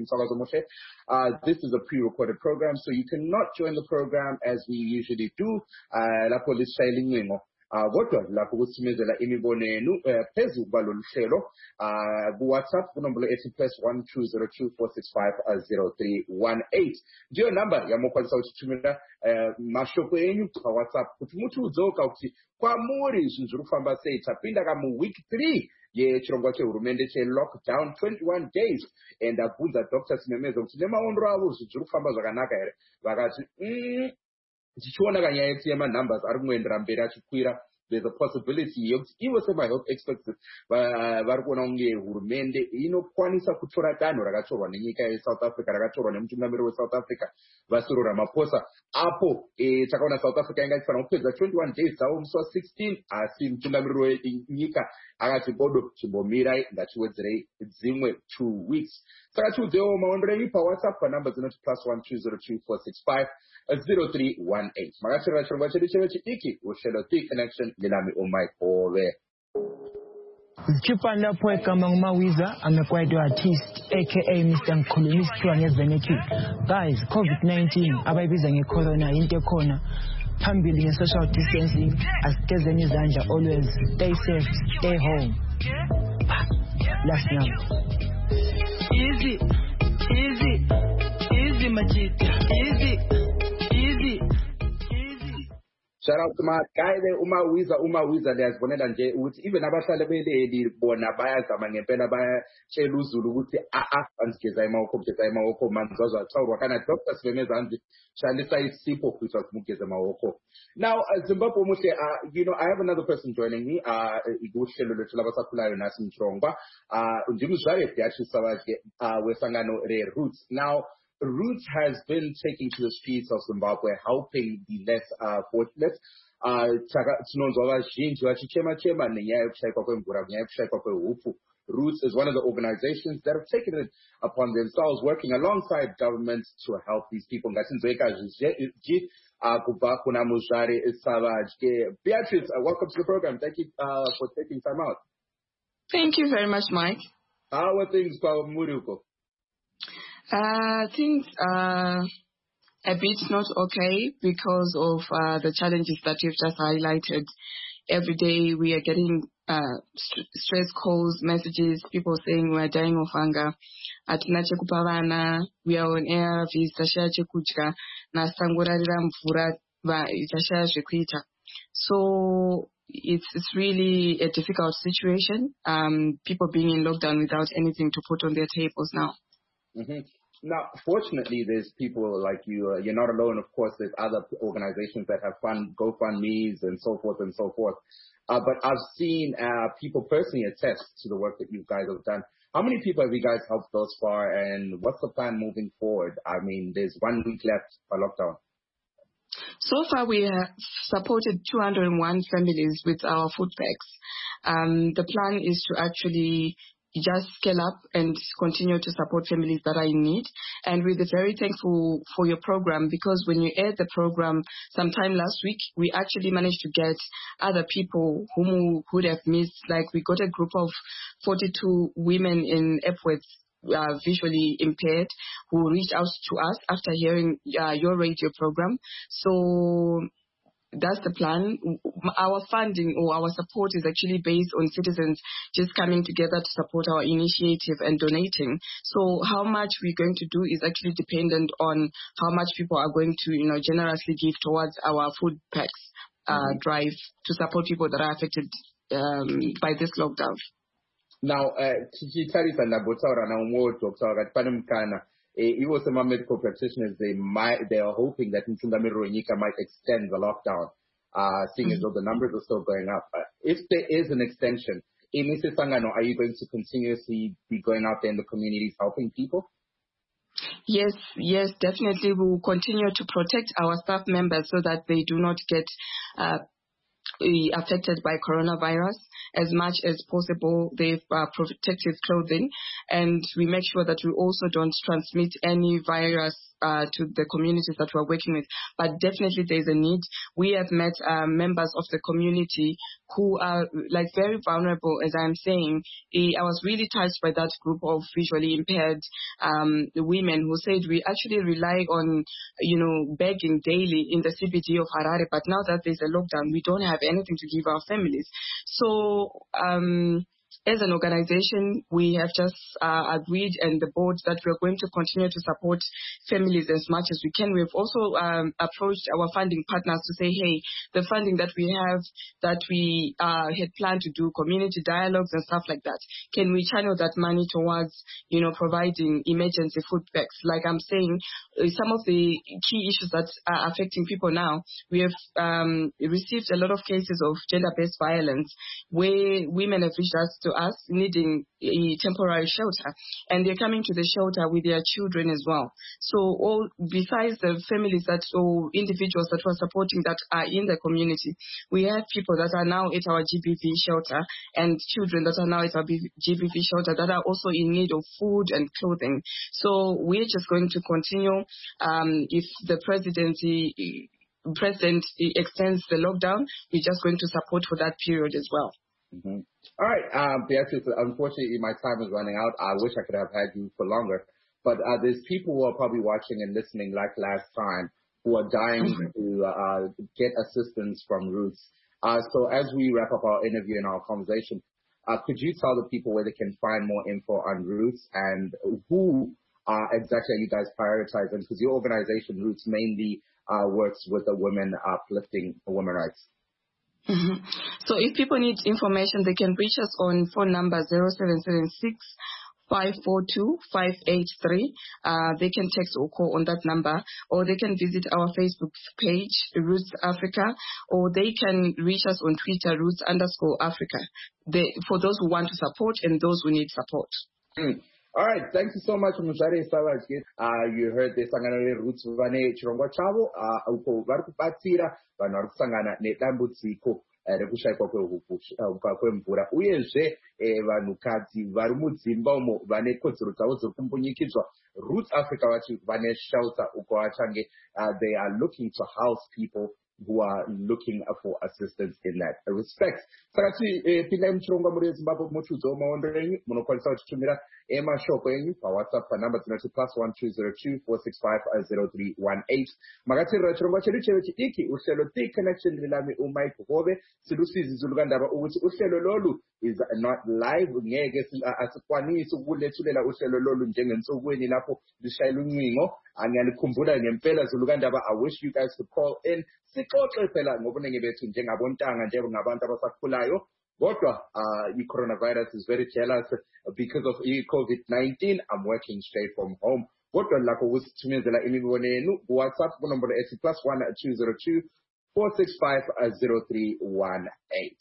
uh, this is a pre-recorded program, so you cannot join the program as we usually do. La police shailing wingo. Godwa la kusimezela imibone enu phezu balolu hlelo ku WhatsApp kunombolo ethi plus one two zero two four six five zero three one eight. Ndiyo number yamokwalisa ukuthumela mashoko enyu kwa WhatsApp kuti muthi udzoka ukuthi kwamuri zvinhu zviri kufamba sei tapinda kamu week three yechirongwa chehurumende che-lockdown twenty-one days and abvunza Doctor Memeza kuti nemaondro avo zvinhu zviri kufamba zvakanaka here vakati mm, tichiona kanyaya yetu yemanumbers ari kungoendera mberi achikwira. There's a possibility yokuti ivo sema-health experts vari kuona kunge hurumende inokwanisa kutora danho rakatorwa nenyika yeSouth Africa, rakatorwa nemutungamiri weSouth Africa Vasiro Ramaphosa. Apo takaona South Africa inga ichifanira kupedza twenty-one days dzavo musi wa-sixteen, asi mutungamiri wenyika akati bodo chimbomirai ngachiwedzerei dzimwe two weeks. Saka tiudzewo maondero enyu paWhatsApp panumber dzinoti plus one two zero two four six five zero three one eight. Makatirira chirongwa chedu chedu chidiki uhlelo D Connection Lilami Umai Kowe. Chipanda poe kama Ngumawiza amekwaitwa artist aka Mister Mkhulumiswa ngeveneki. Guys, COVID nineteen abayibiza ngecorona into ekhona. Phambili nge-social distancing, asigezeni izandla always. Stay safe, stay home. Last night. Easy, easy, easy majita, easy, easy, easy. Shout out to my guy there, Umawiza, Umawiza, there's bonela nje uthi even abahlale beleli bona bayazama ngempela bayatshela uZulu ukuthi a a ansigeza imawokho kugeza imawokho manzazwa thawurwa kana Doctor Sibemeza anzi shalisa isipho kuthi asimugeza imawokho. Now uh, Zimbabwe muhle, uh, you know, I have another person joining me uh ikuhlelo lethu labasakhulayo nasi Mtshongwa uh ndimuzwayo yathi sabaje uh wesangano re Roots. Now Roots has been taking to the streets of Zimbabwe, helping the less uh, fortunate. Roots is one of the organizations that have taken it upon themselves, working alongside governments to help these people. Beatrice, uh, welcome to the program. Thank you uh, for taking time out. Thank you very much, Mike. How are things, Muruko? Uh, things are a bit not okay because of uh, the challenges that you've just highlighted. Every day we are getting uh, st- stress calls, messages, people saying we are dying of hunger. Atina chekupavana, we are on A R Vs, tashaya chekudya, na sangorarira mvura, tashaya zvekuita. So it's it's really a difficult situation. Um, people being in lockdown without anything to put on their tables now. Mm-hmm. Now, fortunately, there's people like you. Uh, you're not alone, of course. There's other organizations that have fund GoFundMe's and so forth and so forth. Uh, but I've seen uh, people personally attest to the work that you guys have done. How many people have you guys helped thus far, and what's the plan moving forward? I mean, there's one week left for lockdown. So far, we have supported two hundred one families with our food packs. Um, the plan is to actually just scale up and continue to support families that are in need. And we're very thankful for your program, because when you aired the program sometime last week, we actually managed to get other people whom would have missed. Like, we got a group of forty-two women in Epworth, Uh, visually impaired, who reached out to us after hearing uh, your radio program. So that's the plan. Our funding or our support is actually based on citizens just coming together to support our initiative and donating. So how much we're going to do is actually dependent on how much people are going to, you know, generously give towards our food packs uh, mm-hmm. drive to support people that are affected um, by this lockdown. Now, tichitarisa ndabotsaura na umwoto kutaura kuti pane mukana ivo sema-medical practitioners, they might, they are hoping that Mtungamiriro wenyika might extend the lockdown, uh, seeing mm-hmm. as though the numbers are still going up. Uh, if there is an extension, Missus Sangano, are you going to continuously be going out there in the communities helping people? Yes, yes, definitely. We will continue to protect our staff members so that they do not get uh, affected by coronavirus. As much as possible, they've uh, protective clothing, and we make sure that we also don't transmit any virus uh, to the communities that we're working with. But definitely there's a need. We have met uh, members of the community who are like very vulnerable, as I'm saying. I was really touched by that group of visually impaired um, women who said we actually rely on, you know, begging daily in the C B D of Harare, but now that there's a lockdown, we don't have anything to give our families. So um, as an organization, we have just uh, agreed, and the board, that we're going to continue to support families as much as we can. We've also um, approached our funding partners to say, hey, the funding that we have, that we uh, had planned to do community dialogues and stuff like that, can we channel that money towards, you know, providing emergency food packs? Like I'm saying, some of the key issues that are affecting people now, we have um, received a lot of cases of gender-based violence where women have reached out to us needing a temporary shelter, and they're coming to the shelter with their children as well. So all besides the families that or individuals that we're supporting that are in the community, we have people that are now at our G B V shelter and children that are now at our G B V shelter that are also in need of food and clothing. So we're just going to continue. Um, if the presidency president extends the lockdown, we're just going to support for that period as well. Mm-hmm. All right, um, Beatrice, unfortunately my time is running out. I wish I could have had you for longer, but uh, there's people who are probably watching and listening like last time who are dying mm-hmm. to uh, get assistance from Roots. Uh, so as we wrap up our interview and our conversation, uh, could you tell the people where they can find more info on Roots and who uh, exactly are you guys prioritizing? Because your organization, Roots, mainly uh, works with the women uplifting women's rights. Mm-hmm. So if people need information, they can reach us on phone number zero seven seven six, five four two, five eight three. Uh, they can text or call on that number, or they can visit our Facebook page, Roots Africa, or they can reach us on Twitter, Roots underscore Africa. They, for those who want to support and those who need support. Mm. All right, thank you so much, Muzare Savage. Uh, you heard the Sangana Roots Vane Chirongwa Chavo, uh, uko vari kubatsira vanhu vari kusangana nedambudziko rekushaikwa kwemvura, uyezve vanhukadzi vari mudzimba umo vane kodzero dzavo dziri kumbunyikidzwa. Roots Africa vati vane shelter uko vachange they are looking to house people who are looking for assistance in that respect. Saka tipindai muchirongwa muri weZimbabwe muchiudzawo maondo enyu, munokwanisa kuchitumira mashoko enyu pawhatsapp panhamba dzinoti plus one two zero two four six five zero three one eight. Makateerera chirongwa chedu chedu chidiki uhlelo The Connection rinami uMike Hove. Silusizi lukandaba ukuthi uhlelo lolu is not live, ngeke asikwanisi ukulethulela uhlelo lolu njengensukwini lapho lishayela uncingo. Angiyalikhumbula ngempela Zulukandaba, I wish you guys could call in six sixoxe phela ngobuningi bethu njengabontanga njengabantu abasakhulayo. Kodwa, uh, i-coronavirus is very jealous because of i-COVID nineteen. I'm working straight from home. Kodwa lakho kusithumezela imibono yenu WhatsApp kunombolo ethi plus one two zero two four six five zero three one eight.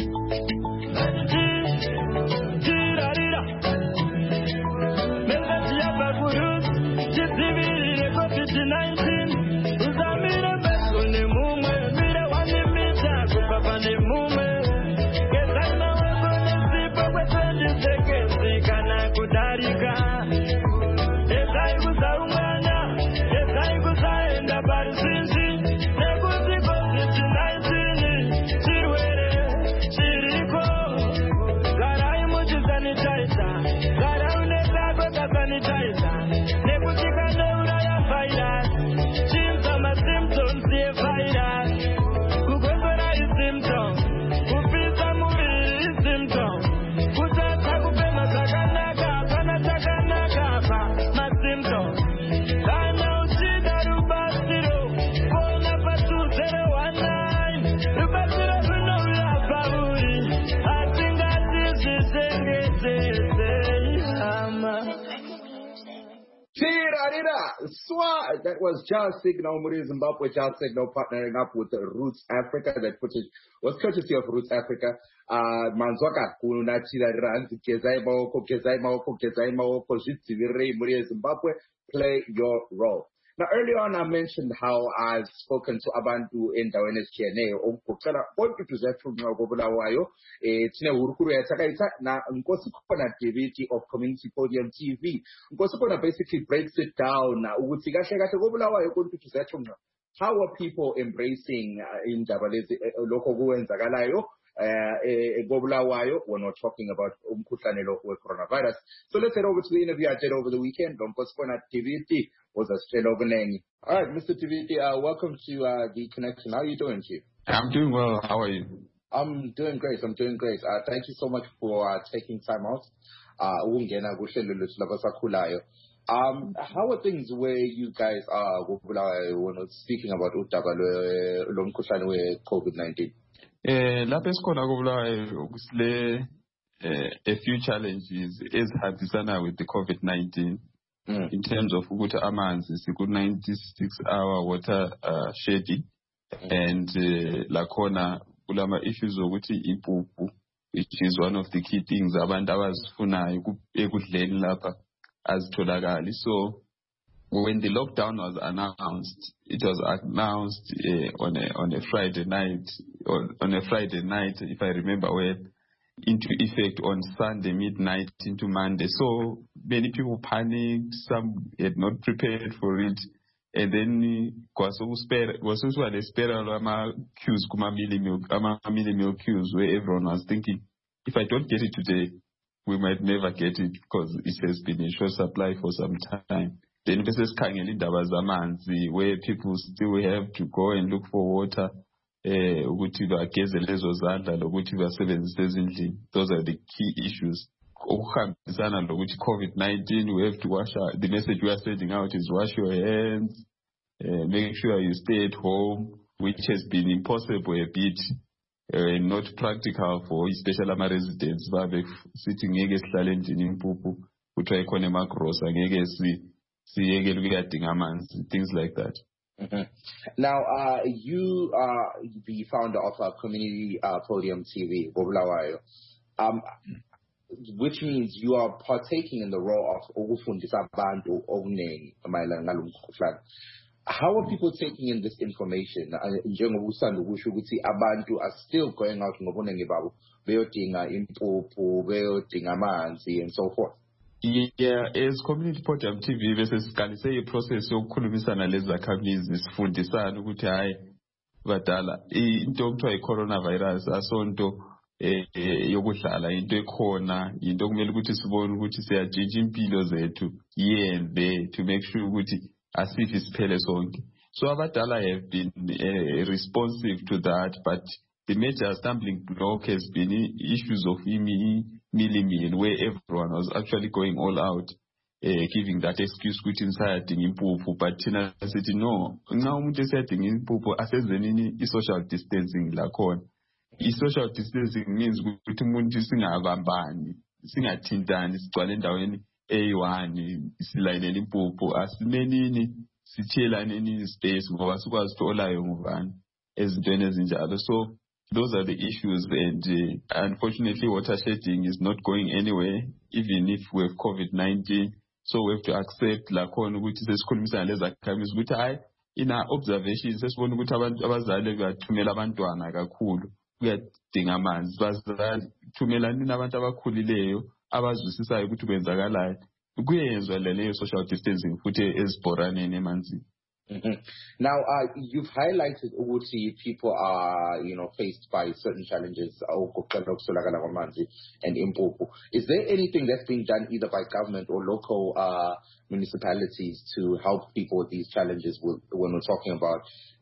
That was Jar Signal, Muri Zimbabwe, Jar Signal partnering up with Roots Africa. That footage was courtesy of Roots Africa. Uh, Manzwaka, Kunachira Ranz, Gezai Maoko, Gezai Maoko, Gezai Maoko, Jitsivire, Muri Zimbabwe, play your role. Now, earlier on, I mentioned how I've spoken to Abantu in Dawenes T N A, Okukala, Oikutuzetu Ngobulawayo, Tina Urukuru Yatakaita, na Nkosukona activity of Community Podium T V. Nkosukona basically breaks it down. Ugutigashagata Gobulawayo, Oikutuzetu. How are people embracing uh, in Dabalezi, uh, local and Zagalayo? Uh, Gobulawayo, we're not talking about umkhuhlanelo with coronavirus. So let's head over to the interview I did over the weekend. Dompospona T V T was a straight over name. All right, Mister T V T, uh, welcome to uh, The Connection. How are you doing, Chief? I'm doing well. How are you? I'm doing great. I'm doing great. Uh, thank you so much for uh, taking time out. Uh, um, how are things where you guys are when speaking about COVID nineteen? Eh, lapha esikhona kobulawayo kusile a few challenges ezihambisana with the COVID nineteen mm. in terms of ukuthi amanzi siku ninety-six hour water uh, shedding mm. and uh, lakhona kulama issues ukuthi impuphu, which is one of the key things abantu abazifunayo ekudleni lapha azitholakali. So when the lockdown was announced, it was announced uh, on a on a Friday night, on, on a Friday night, if I remember well, into effect on Sunday midnight into Monday. So many people panicked. Some had not prepared for it, and then was also a spiral ama queues, kuma mini milk, ama mini milk queues, where everyone was thinking, if I don't get it today, we might never get it because it has been in short supply for some time. Then versus Kangeli Dabazamanzi, where people still have to go and look for water. Those are the key issues. COVID nineteen, we have to wash our, the message we are sending out is wash your hands, uh, make sure you stay at home, which has been impossible a bit, uh, not practical for especially my residents. Sitting in Pupu, we try to cross and things like that. Mm-hmm. Now, uh, you are the founder of uh, Community uh, Podium T V, Gobulawayo, um, which means you are partaking in the role of Ogufundisa Bantu Ogne. How are people taking in this information? Abantu are still going out and so forth. Yeah, as Community Podium T V versus can say a process of khulumisana lezakhamizi sifundisana ukuthi hayi badala into okuthiwa coronavirus asonto yokudlala into ekhona into kumele ukuthi sibone ukuthi siyajija impilo zethu here and there to make sure ukuthi asifi siphele sonke. So abadala have been uh, responsive to that, but the major stumbling block has been issues of imi millimil, where everyone was actually going all out. uh, giving that excuse ukuthi nisayadinga impuphu, but thina sithi no, nxa umuntu esiyadinga impuphu asenzeni i-social distancing lakhona. I-social distancing means ukuthi umuntu singabambani, singathintani, sigcwale endaweni eyi-one, silayinele impuphu, asimenini, sithiyelaneni space ngoba sikwazi ukuthi olayo ngubani ezintweni ezinjalo. So those are the issues, and uh, unfortunately water shedding is not going anywhere, even if we have COVID nineteen. So we have to accept lakhona ukuthi sesikhulumisana lezakhamizi ukuthi hayi in our observations sesibona ukuthi abantu abazali bathumela abantwana kakhulu kuyadinga amanzi, bazathumelani nabantu abakhulileyo abazwisisayo ukuthi kwenzakalayo, kuyenzwa leyo social distancing futhi ezibhoraneni emanzini. Mm-hmm. Now, uh, you've highlighted Uguti, people are, you know, faced by certain challenges, and Impopo. Is there anything that's being done either by government or local uh, municipalities to help people with these challenges when we're talking about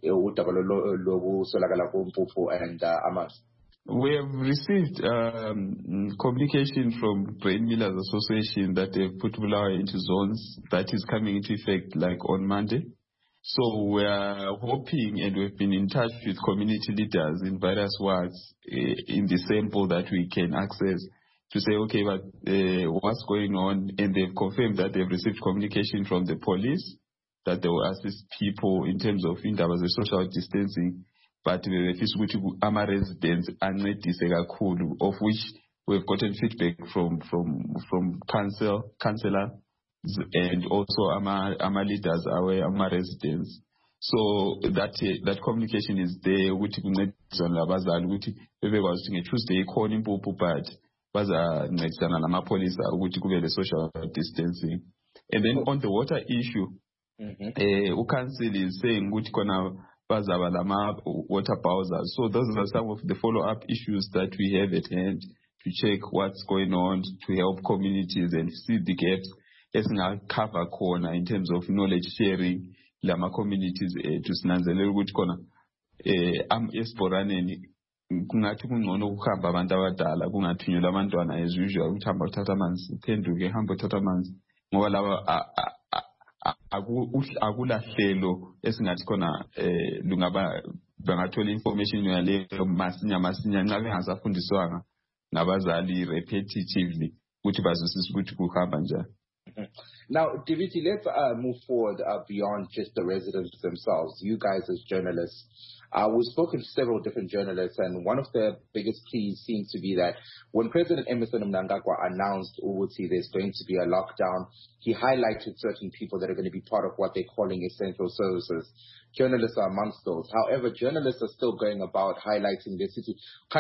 and uh, Amas? We have received um, communication from Grain Millers Association that they've put Bulawayo into zones that is coming into effect like on Monday. So we are hoping, and we've been in touch with community leaders in various wards uh, in the sample that we can access to say, okay, but uh, what's going on? And they've confirmed that they've received communication from the police that they will assist people in terms of in terms of social distancing. But we ama residents of which we've gotten feedback from from from council councillor. And also our, our leaders, our, our residents. So that uh, that communication is there. Which Tuesday calling people, but baza next and our police which could be social distancing. And then on the water issue, mm-hmm. uh, council is saying which gonna baza water pausa. So those are some of the follow-up issues that we have at hand to check what's going on, to help communities and see the gaps. Cover corner in terms of knowledge sharing, lama communities to sinanzelela ukuthi khona eh am esporaneni kungathi kungcono ukuhamba abantu abadala kungathunyelwa abantwana as usual ukuthi hamba uthatha amanzi phenduke hamba uthatha amanzi ngoba laba akulahlelo esingathi khona eh lungaba bangathola information yaleyo masinya masinya nxa bengasafundiswanga ngabazali repetitively ukuthi bazwisise ukuthi kuhamba njani. Now, Diviti, let's uh, move forward uh, beyond just the residents themselves. You guys as journalists, uh, we've spoken to several different journalists, and one of the biggest keys seems to be that when President Emmerson Mnangagwa announced Uguti there's going to be a lockdown, he highlighted certain people that are going to be part of what they're calling essential services. Journalists are amongst those. However, journalists are still going about highlighting the city,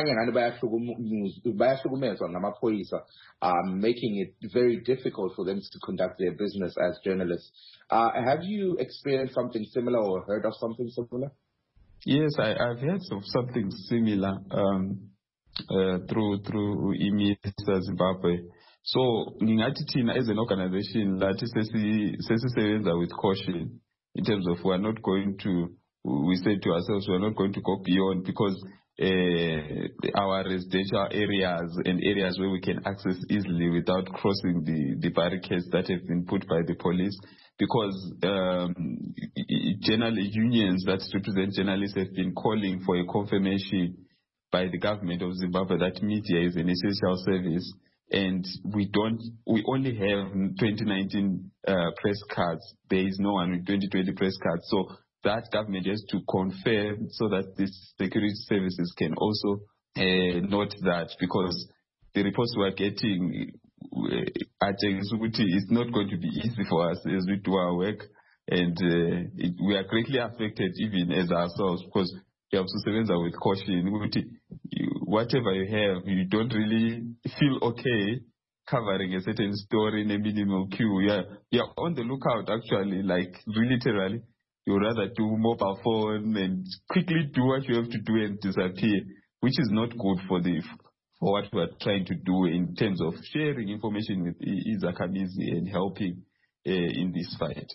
um, making it very difficult for them to conduct their business as journalists. Uh, have you experienced something similar or heard of something similar? Yes, I, I've heard of something similar um, uh, through through I M I S A Zimbabwe. So, Ngingathi thina as an organization, that is with caution. In terms of we are not going to, we said to ourselves, we are not going to go beyond because uh, our residential areas and areas where we can access easily without crossing the, the barricades that have been put by the police, because um, generally unions that represent journalists have been calling for a confirmation by the government of Zimbabwe that media is an essential service. And we don't, we only have twenty nineteen uh, press cards. There is no one with twenty twenty press cards. So that government has to confirm so that these security services can also uh, note that, because the reports we are getting, uh, it's not going to be easy for us as we do our work. And uh, it, we are greatly affected even as ourselves, because you have to surrender with caution. Whatever you have, you don't really feel okay covering a certain story in a minimal queue. Yeah, you're on the lookout actually, like literally. You rather do mobile phone and quickly do what you have to do and disappear, which is not good for the for what we are trying to do in terms of sharing information with Izakhamizi and helping uh, in this fight.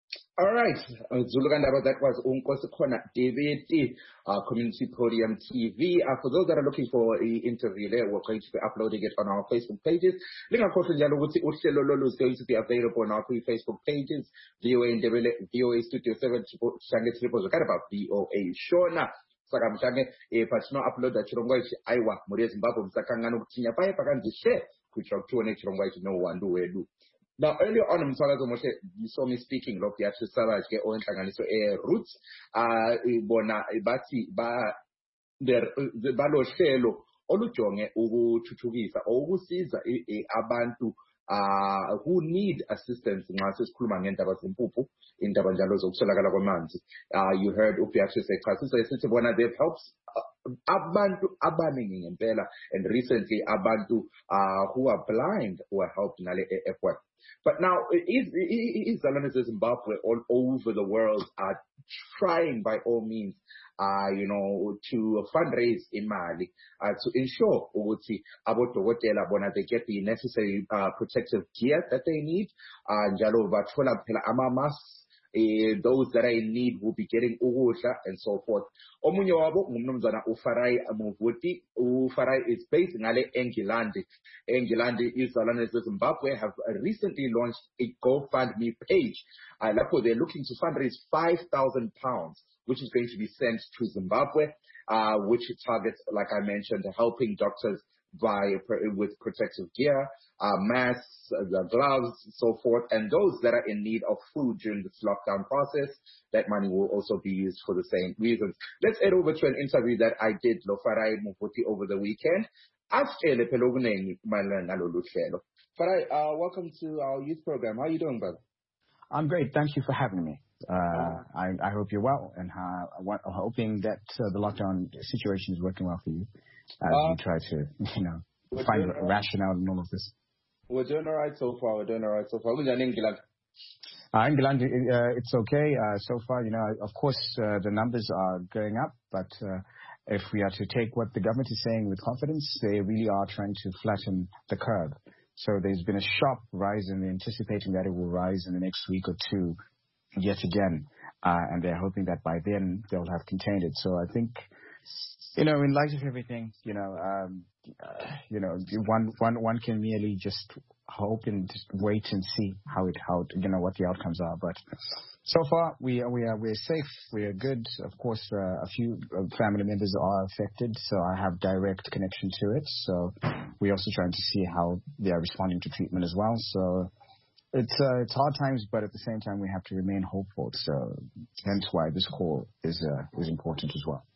All right, uh, Zulu Kandaba, that was Unkosikona David, uh, Community Podium T V. Uh, for those that are looking for the interview there, we're going to be uploading it on our Facebook pages. Linga Kosi Njalo Wuti Uhlelo Lolu is going to be available on our three Facebook pages, V O A Ndebele, V O A Studio seven, Shange Triple Zakadaba, V O A Shona. Saka mshange, eh, patino upload that chirongwa ichi aiwa, Muria Zimbabwe, msakangano kutinya pae pakanzi share, kuchwa tuone chirongwa ichi no wandu wedu. Now, earlier on, you saw me speaking of the actual Savage or Air Roots. Uh, Bona, Bati, Ba, the Balo Shelo, Olujonge, Ubu Chuchugisa, Ubu Caesar, Abantu, uh, who need assistance in Masis Kulman and Tabasumpupu in Tabanjalos of Solagalamanzi. Uh, you heard Upi actually say, Kasus, one of them helps. Abantu abaning in Bella, and recently Abantu uh, who are blind who are helped in F one. But now, is is Zimbabwe all over the world are trying by all means, uh, you know, to fundraise in Mali uh, to ensure Uguti about the they get the necessary uh, protective gear that they need. And Jalo Batula Amamas. Uh, those that are in need will be getting Ugusha and so forth. Omunye wabo ngumnumzana uFarai Muvuti. uFarai is based in Ale Engilandi. Engilandi is Zimbabwe have recently launched a GoFundMe page. Uh, they're looking to fundraise five thousand pounds, which is going to be sent to Zimbabwe, uh, which targets, like I mentioned, helping doctors by with protective gear, uh, masks, uh, gloves, so forth, and those that are in need of food during this lockdown process. That money will also be used for the same reasons. Let's head over to an interview that I did Farai Muvuti over the weekend. Farai, uh, welcome to our youth program. How are you doing, brother? I'm great. Thank you for having me. Uh, I, I hope you're well, and uh, hoping that uh, the lockdown situation is working well for you as uh, you try to, you know, find a rationale in all of this. We're doing all right so far. We're doing all right so far. Who's in England? Uh, England, uh, it's okay uh, so far. You know, of course, uh, the numbers are going up, but uh, if we are to take what the government is saying with confidence, they really are trying to flatten the curve. So there's been a sharp rise, and they're anticipating that it will rise in the next week or two yet again. Uh, and they're hoping that by then they'll have contained it. So I think, you know, in light of everything, you know, um, uh, you know, one, one, one can merely just hope and just wait and see how it, how, it, you know, what the outcomes are. But so far, we are, we are, we're safe. We are good. Of course, uh, a few family members are affected, so I have direct connection to it. So we're also trying to see how they are responding to treatment as well. So it's, uh, it's hard times, but at the same time, we have to remain hopeful. So hence why this call is, uh, is important as well.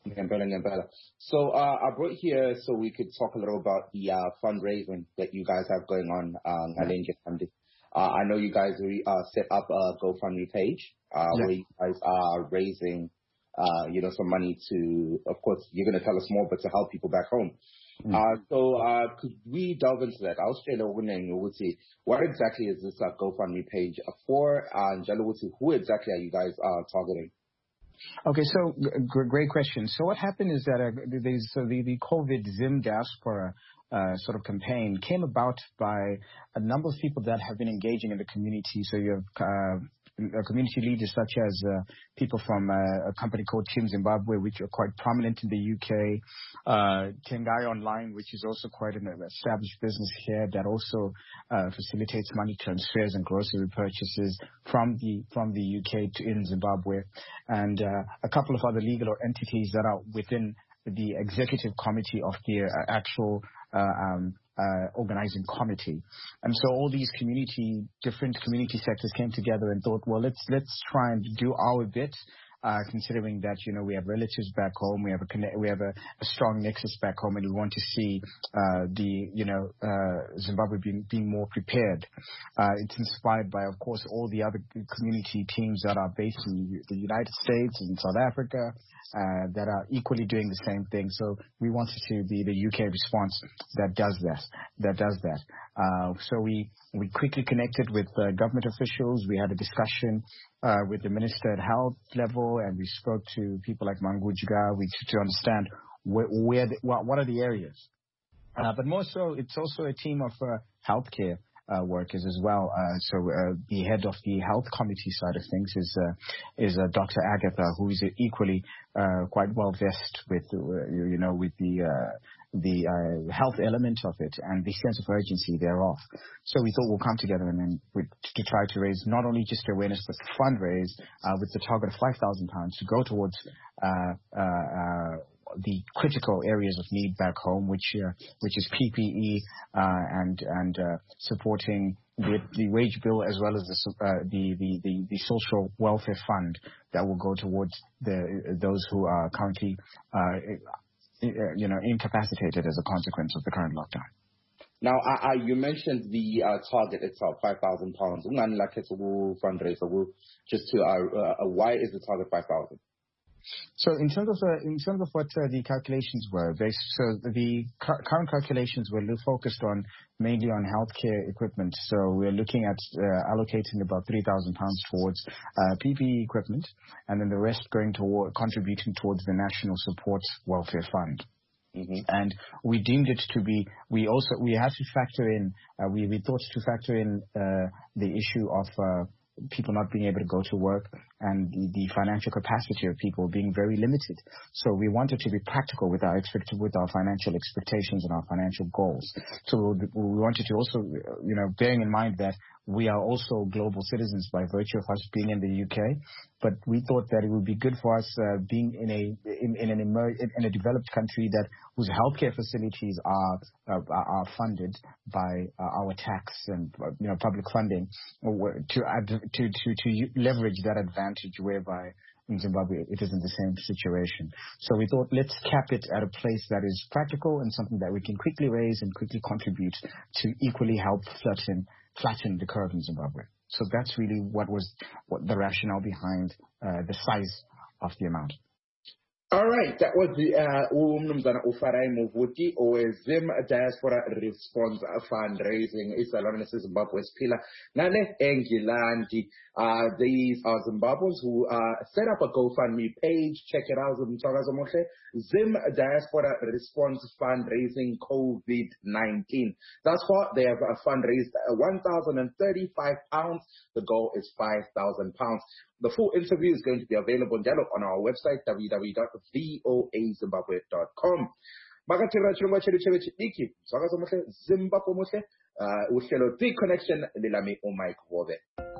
So uh, I brought here so we could talk a little about the uh, fundraising that you guys have going on. Um, yeah. uh, I know you guys re, uh, set up a GoFundMe page uh, yeah. where you guys are raising, uh, you know, some money to, of course, you're going to tell us more, but to help people back home. Mm-hmm. Uh, so uh, could we delve into that? I'll straight over and you would see what exactly is this uh, GoFundMe page for? And uh, who exactly are you guys uh, targeting? Okay, so g- great question. So what happened is that uh, there's, so the, the COVID Zim diaspora uh, sort of campaign came about by a number of people that have been engaging in the community. So you have uh, community leaders such as uh, people from uh, a company called Team Zimbabwe, which are quite prominent in the U K, uh, Tengai Online, which is also quite an established business here that also uh, facilitates money transfers and grocery purchases from the from the U K to in Zimbabwe, and uh, a couple of other legal entities that are within the executive committee of the uh, actual uh, um, Uh, organizing committee. And so all these community, different community sectors came together and thought, well, let's, let's try and do our bit, uh, considering that, you know, we have relatives back home, we have a, connect, we have a, a strong nexus back home, and we want to see, uh, the, you know, uh, Zimbabwe being, being more prepared. Uh, it's inspired by, of course, all the other community teams that are based in the United States and South Africa, Uh, that are equally doing the same thing. So we wanted to be the U K response that does that, that does that. Uh, so we, we quickly connected with uh, government officials. We had a discussion uh, with the Minister at Health level, and we spoke to people like Mangujiga we, to understand where, where the, what, what are the areas. Uh, but more so, it's also a team of uh, healthcare uh, workers as well. Uh, so uh, the head of the health committee side of things is uh, is uh, Doctor Agatha, who is equally uh, quite well versed with uh, you know with the uh, the uh, health element of it and the sense of urgency thereof. So we thought we'll come together and then with, to try to raise not only just awareness but fundraise uh, with the target of five thousand pounds to go towards uh, uh, uh, the critical areas of need back home, which uh, which is P P E uh, and and uh, supporting the, the wage bill as well as the, uh, the, the the the social welfare fund that will go towards the those who are currently uh, you know incapacitated as a consequence of the current lockdown. Now, I, I, you mentioned the uh, target itself, five thousand pounds. Fundraiser, just to uh, uh, why is the target five thousand? So in terms of uh, in terms of what uh, the calculations were, they, so the cu- current calculations were focused on mainly on healthcare equipment. So we're looking at uh, allocating about three thousand pounds towards uh, P P E equipment, and then the rest going toward contributing towards the National Support Welfare Fund. Mm-hmm. And we deemed it to be. We also we had to factor in. Uh, we we thought to factor in uh, the issue of. Uh, people not being able to go to work and the, the financial capacity of people being very limited. So we wanted to be practical with our expect with our financial expectations and our financial goals. So we wanted to also, you know, bearing in mind that we are also global citizens by virtue of us being in the U K, but we thought that it would be good for us uh, being in a in, in an emer- in a developed country that whose healthcare facilities are uh, are funded by uh, our tax and uh, you know public funding to add to to to leverage that advantage whereby in Zimbabwe it isn't the same situation. So we thought let's cap it at a place that is practical and something that we can quickly raise and quickly contribute to equally help flatten flatten the curve in Zimbabwe. So that's really what was what the rationale behind uh, the size of the amount. All right, that was the umnumzana uh, Ufarai Muvuti or Zim Diaspora Response Fundraising Isalon Zimbabwe's pillar. Nale Engilandi. Uh, these are Zimbabweans who uh, set up a GoFundMe page. Check it out. Zim Diaspora Response Fundraising COVID nineteen. Thus far, they have uh, fundraised one thousand thirty-five pounds. The goal is five thousand pounds. The full interview is going to be available on our website, w w w dot voa zimbabwe dot com. Makatira chirongwa chedu chevechidiki, zvakazo muhle, Zimbabwe muhle, uhlelo The Connection lilami uMike Hove.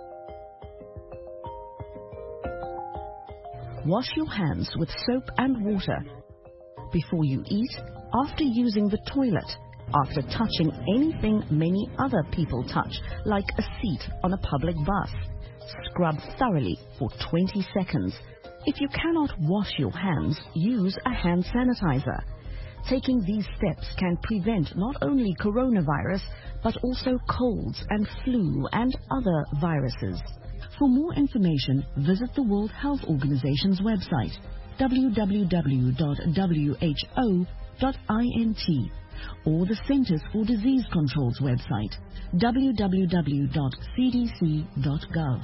Wash your hands with soap and water before you eat, after using the toilet, after touching anything many other people touch, like a seat on a public bus. Scrub thoroughly for twenty seconds. If you cannot wash your hands, use a hand sanitizer. Taking these steps can prevent not only coronavirus, but also colds and flu and other viruses. For more information, visit the World Health Organization's website, w w w dot w h o dot int, or the Centers for Disease Control's website, w w w dot c d c dot gov.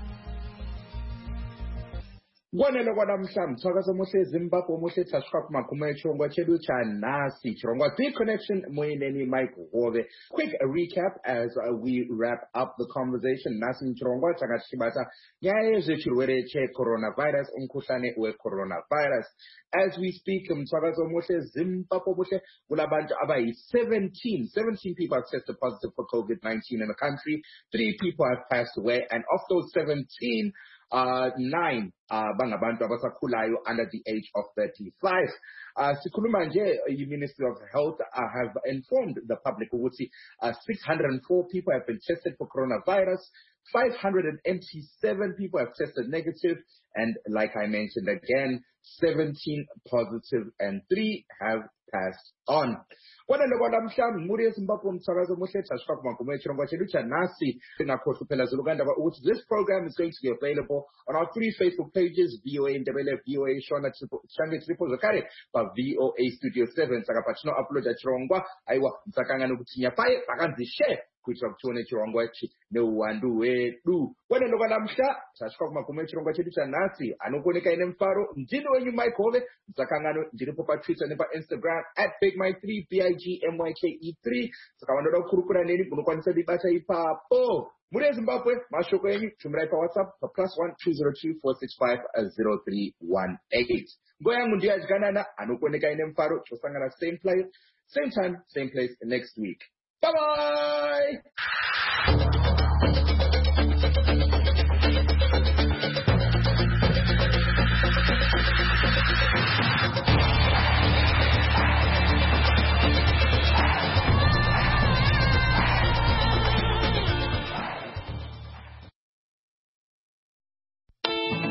Kwanele kwanamhlanje mthakazo muhle Zimbabwe muhle tashqa kumagume chirongwa chedu cha nasi chirongwa The Connection moyineni Mike Hove. Quick recap as uh, we wrap up the conversation. Nasi chirongwa chakachibata nyaya zechirwere che coronavirus umkhuhlane we coronavirus. As we speak mthakazo muhle Zimbabwe muhle kulabantu abayi seventeen seventeen people have tested positive for COVID nineteen in the country. Three people have passed away, and of those seventeen Uh, nine uh, bangabantu abasakhulayo under the age of thirty-five. Uh, sikhuluma nje, the Ministry of Health uh, have informed the public ukuthi uh, six hundred four people have been tested for coronavirus, five hundred eighty-seven people have tested negative, and like I mentioned again, seventeen positive and three have passed on. Kwanele kwanamhlanje muri Zimbabwe mthakazo muhle tashqa kumagume chirongwa chedu cha nasi sinakhohlwa phela zulukanda ukuthi this program is going to be available on our three Facebook pages, V O A Ndebele, V O A Shona Change Triple Zakare, but V O A Studio seven saka pachino upload chirongwa aiwa msakangana kuti nyapaye pakanzi share kuitira kuti tione chirongwa ichi neuwandu hwedu. Wanendo kwanamusha tasvika kumagumo echirongwa chedu chanhasi anokuoneka ine mufaro. Ndini wenyu Mike Hove. Mdzakangano ndiripo paTwitter nepaInstagram at big mike three b i g m y k e three. Saka vanoda kukurukura neni munokwanisa ndibata ipapo. Muri eZimbabwe mashoko enyu tumirai paWhatsApp pa plus one two zero two four six five zero three one eight. Nguva yangu ndiyo yadyanana anokuoneka ine mufaro. Tosangana same place, same time, same place next week. Bye bye.